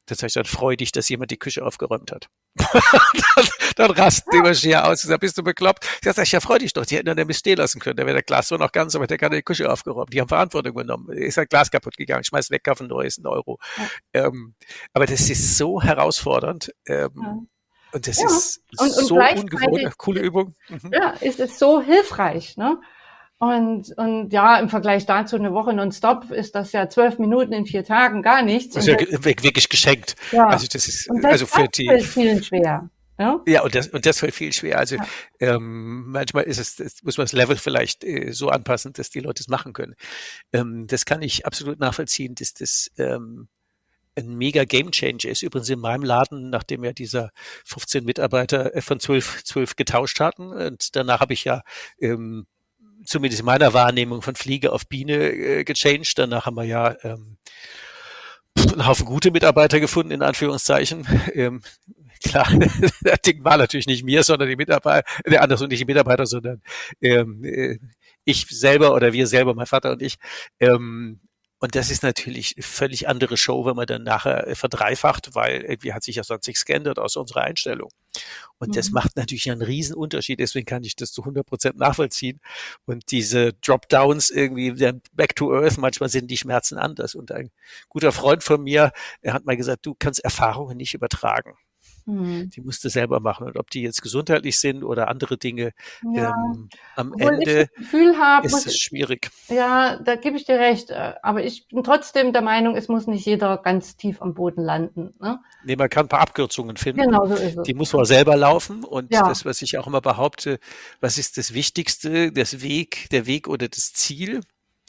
Dann sage ich, dann freu dich, dass jemand die Küche aufgeräumt hat. dann, dann rasten die immer schier aus. Ich sage, bist du bekloppt? Ich sage, ja, freu dich doch, die hätten dann nämlich stehen lassen können. Da wäre der Glas zwar noch ganz, aber der kann die Küche aufgeräumt. Die haben Verantwortung genommen. Ist halt Glas kaputt gegangen. Schmeiß weg, kauf ein neues, ein Euro. Ja. Ähm, aber das ist so herausfordernd. Ähm, ja. Und das ja. ist und, und so ungewohnt. Coole Übung. Mhm. Ja, ist es so hilfreich, ne? Und, und ja, im Vergleich dazu eine Woche nonstop ist das ja zwölf Minuten in vier Tagen gar nichts. Das ist ja das, wirklich geschenkt. Ja. Also das ist, und das also für die. Fällt vielen schwer. Ja, ja und, das, und das fällt viel schwer. Also ja. ähm, manchmal ist es, das muss man das Level vielleicht äh, so anpassen, dass die Leute es machen können. Ähm, das kann ich absolut nachvollziehen, dass das ähm, ein mega Gamechanger ist. Übrigens in meinem Laden, nachdem ja dieser fünfzehn Mitarbeiter von zwölf, zwölf getauscht hatten. Und danach habe ich ja ähm, zumindest in meiner Wahrnehmung von Fliege auf Biene äh, gechanged. Danach haben wir ja ähm, einen Haufen gute Mitarbeiter gefunden, in Anführungszeichen. Ähm, klar, das Ding war natürlich nicht mir, sondern die Mitarbeiter, der andere und nicht die Mitarbeiter, sondern ähm, äh, ich selber oder wir selber, mein Vater und ich. Ähm, Und das ist natürlich eine völlig andere Show, wenn man dann nachher verdreifacht, weil irgendwie hat sich ja sonst nichts geändert aus unserer Einstellung. Und mhm. das macht natürlich einen riesen Unterschied. Deswegen kann ich das zu hundert Prozent nachvollziehen. Und diese Dropdowns irgendwie back to earth, manchmal sind die Schmerzen anders. Und ein guter Freund von mir, er hat mal gesagt, du kannst Erfahrungen nicht übertragen. Mhm. Die musst du selber machen. Und ob die jetzt gesundheitlich sind oder andere Dinge, ja. ähm, am Obwohl Ende ich das Gefühl hab, ist es schwierig. Ja, da gebe ich dir recht. Aber ich bin trotzdem der Meinung, es muss nicht jeder ganz tief am Boden landen. Ne? Nee, man kann ein paar Abkürzungen finden. Genau so ist es. Die muss man selber laufen. Und ja. das, was ich auch immer behaupte, was ist das Wichtigste, das Weg, der Weg oder das Ziel?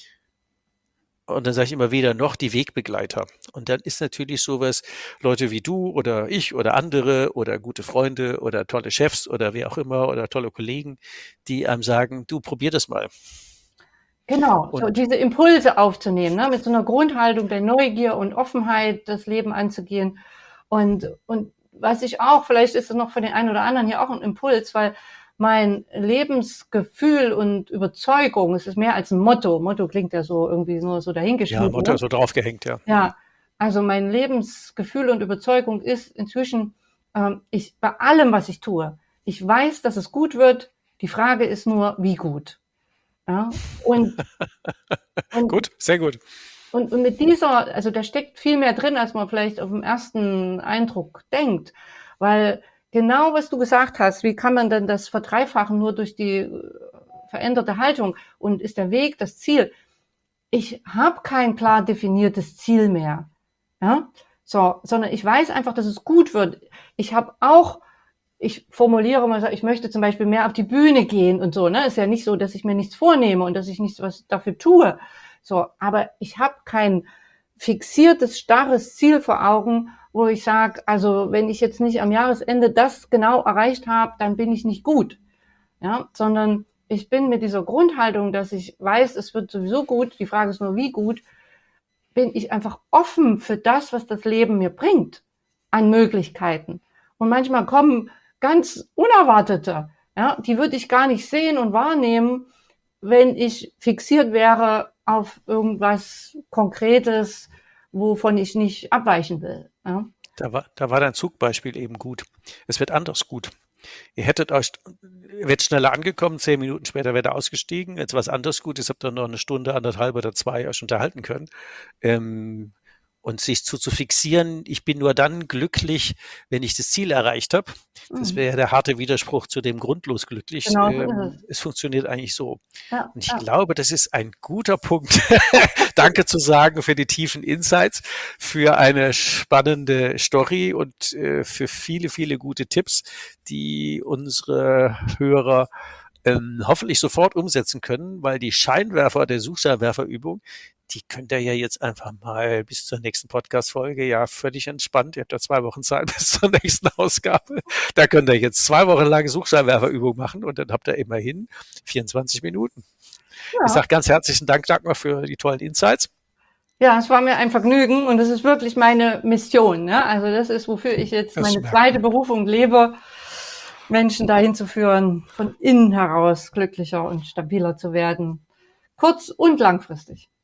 Und dann sage ich immer wieder noch die Wegbegleiter. Und dann ist natürlich sowas, Leute wie du oder ich oder andere oder gute Freunde oder tolle Chefs oder wer auch immer oder tolle Kollegen, die einem sagen, du probier das mal. Genau, und so diese Impulse aufzunehmen, ne, mit so einer Grundhaltung der Neugier und Offenheit, das Leben anzugehen. Und, und was ich auch, vielleicht ist es noch für den einen oder anderen hier auch ein Impuls, weil mein Lebensgefühl und Überzeugung, es ist mehr als ein Motto. Motto klingt ja so irgendwie nur so dahingeschrieben. Ja, Motto ne? so draufgehängt, ja. Ja, also mein Lebensgefühl und Überzeugung ist inzwischen, ähm, ich bei allem, was ich tue, ich weiß, dass es gut wird. Die Frage ist nur, wie gut. Ja, und, und gut, sehr gut. Und, und mit dieser, also da steckt viel mehr drin, als man vielleicht auf den ersten Eindruck denkt, weil genau, was du gesagt hast, wie kann man denn das verdreifachen nur durch die veränderte Haltung und ist der Weg das Ziel? Ich habe kein klar definiertes Ziel mehr, ja, so, sondern ich weiß einfach, dass es gut wird. Ich habe auch, ich formuliere mal, ich möchte zum Beispiel mehr auf die Bühne gehen und so, ne, ist ja nicht so, dass ich mir nichts vornehme und dass ich nichts was dafür tue, so, aber ich habe kein fixiertes, starres Ziel vor Augen, wo ich sage, also wenn ich jetzt nicht am Jahresende das genau erreicht habe, dann bin ich nicht gut, ja, sondern ich bin mit dieser Grundhaltung, dass ich weiß, es wird sowieso gut, die Frage ist nur, wie gut, bin ich einfach offen für das, was das Leben mir bringt an Möglichkeiten. Und manchmal kommen ganz unerwartete, ja, die würde ich gar nicht sehen und wahrnehmen, wenn ich fixiert wäre auf irgendwas Konkretes, wovon ich nicht abweichen will. Ja. Da war, da war dein Zugbeispiel eben gut. Es wird anders gut. Ihr hättet euch, wird schneller angekommen, zehn Minuten später wäre er ausgestiegen. Jetzt war es anders gut, jetzt habt ihr noch eine Stunde, anderthalb oder zwei euch unterhalten können. Ähm, und sich zu, zu fixieren, ich bin nur dann glücklich, wenn ich das Ziel erreicht habe. Das wäre der harte Widerspruch zu dem grundlos glücklich. Genau, ähm, es. es funktioniert eigentlich so. Ja, und ich ja. glaube, das ist ein guter Punkt. Danke zu sagen für die tiefen Insights, für eine spannende Story und äh, für viele, viele gute Tipps, die unsere Hörer ähm, hoffentlich sofort umsetzen können, weil die Scheinwerfer der Suchscheinwerferübung, die könnt ihr ja jetzt einfach mal bis zur nächsten Podcast-Folge ja völlig entspannt. Ihr habt ja zwei Wochen Zeit bis zur nächsten Ausgabe. Da könnt ihr jetzt zwei Wochen lang Suchscheinwerferübung machen und dann habt ihr immerhin vierundzwanzig Minuten. Ja. Ich sage ganz herzlichen Dank, Dagmar, für die tollen Insights. Ja, es war mir ein Vergnügen und es ist wirklich meine Mission. Ne? Also das ist, wofür ich jetzt das meine zweite Berufung lebe, Menschen dahin zu führen, von innen heraus glücklicher und stabiler zu werden. Kurz- und langfristig.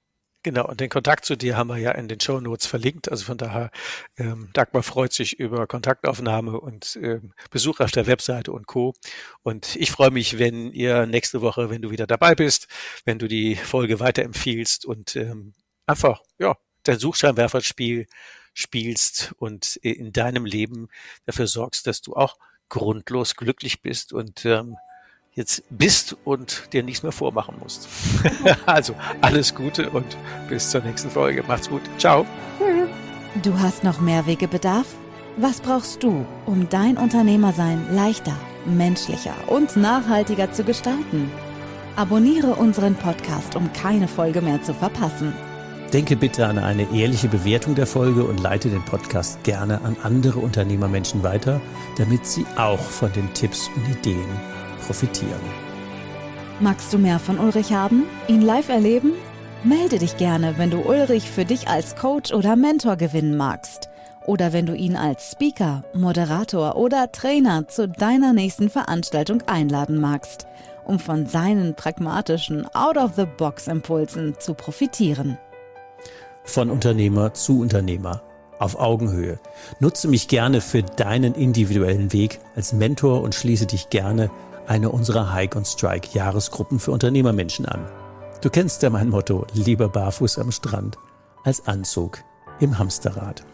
Genau, und den Kontakt zu dir haben wir ja in den Shownotes verlinkt. Also von daher, ähm, Dagmar freut sich über Kontaktaufnahme und ähm, Besuch auf der Webseite und Co. Und ich freue mich, wenn ihr nächste Woche, wenn du wieder dabei bist, wenn du die Folge weiterempfiehlst und ähm, einfach, ja, dein Suchscheinwerferspiel spielst und in deinem Leben dafür sorgst, dass du auch grundlos glücklich bist und ähm, jetzt bist und dir nichts mehr vormachen musst. Also alles Gute und bis zur nächsten Folge. Macht's gut. Ciao. Du hast noch mehr Wegebedarf? Was brauchst du, um dein Unternehmersein leichter, menschlicher und nachhaltiger zu gestalten? Abonniere unseren Podcast, um keine Folge mehr zu verpassen. Denke bitte an eine ehrliche Bewertung der Folge und leite den Podcast gerne an andere Unternehmermenschen weiter, damit sie auch von den Tipps und Ideen profitieren. Magst du mehr von Ulrich haben? Ihn live erleben? Melde dich gerne, wenn du Ulrich für dich als Coach oder Mentor gewinnen magst. Oder wenn du ihn als Speaker, Moderator oder Trainer zu deiner nächsten Veranstaltung einladen magst, um von seinen pragmatischen Out-of-the-Box-Impulsen zu profitieren. Von Unternehmer zu Unternehmer. Auf Augenhöhe. Nutze mich gerne für deinen individuellen Weg als Mentor und schließe dich gerne eine unserer Hike und Strike Jahresgruppen für Unternehmermenschen an. Du kennst ja mein Motto, lieber barfuß am Strand als Anzug im Hamsterrad.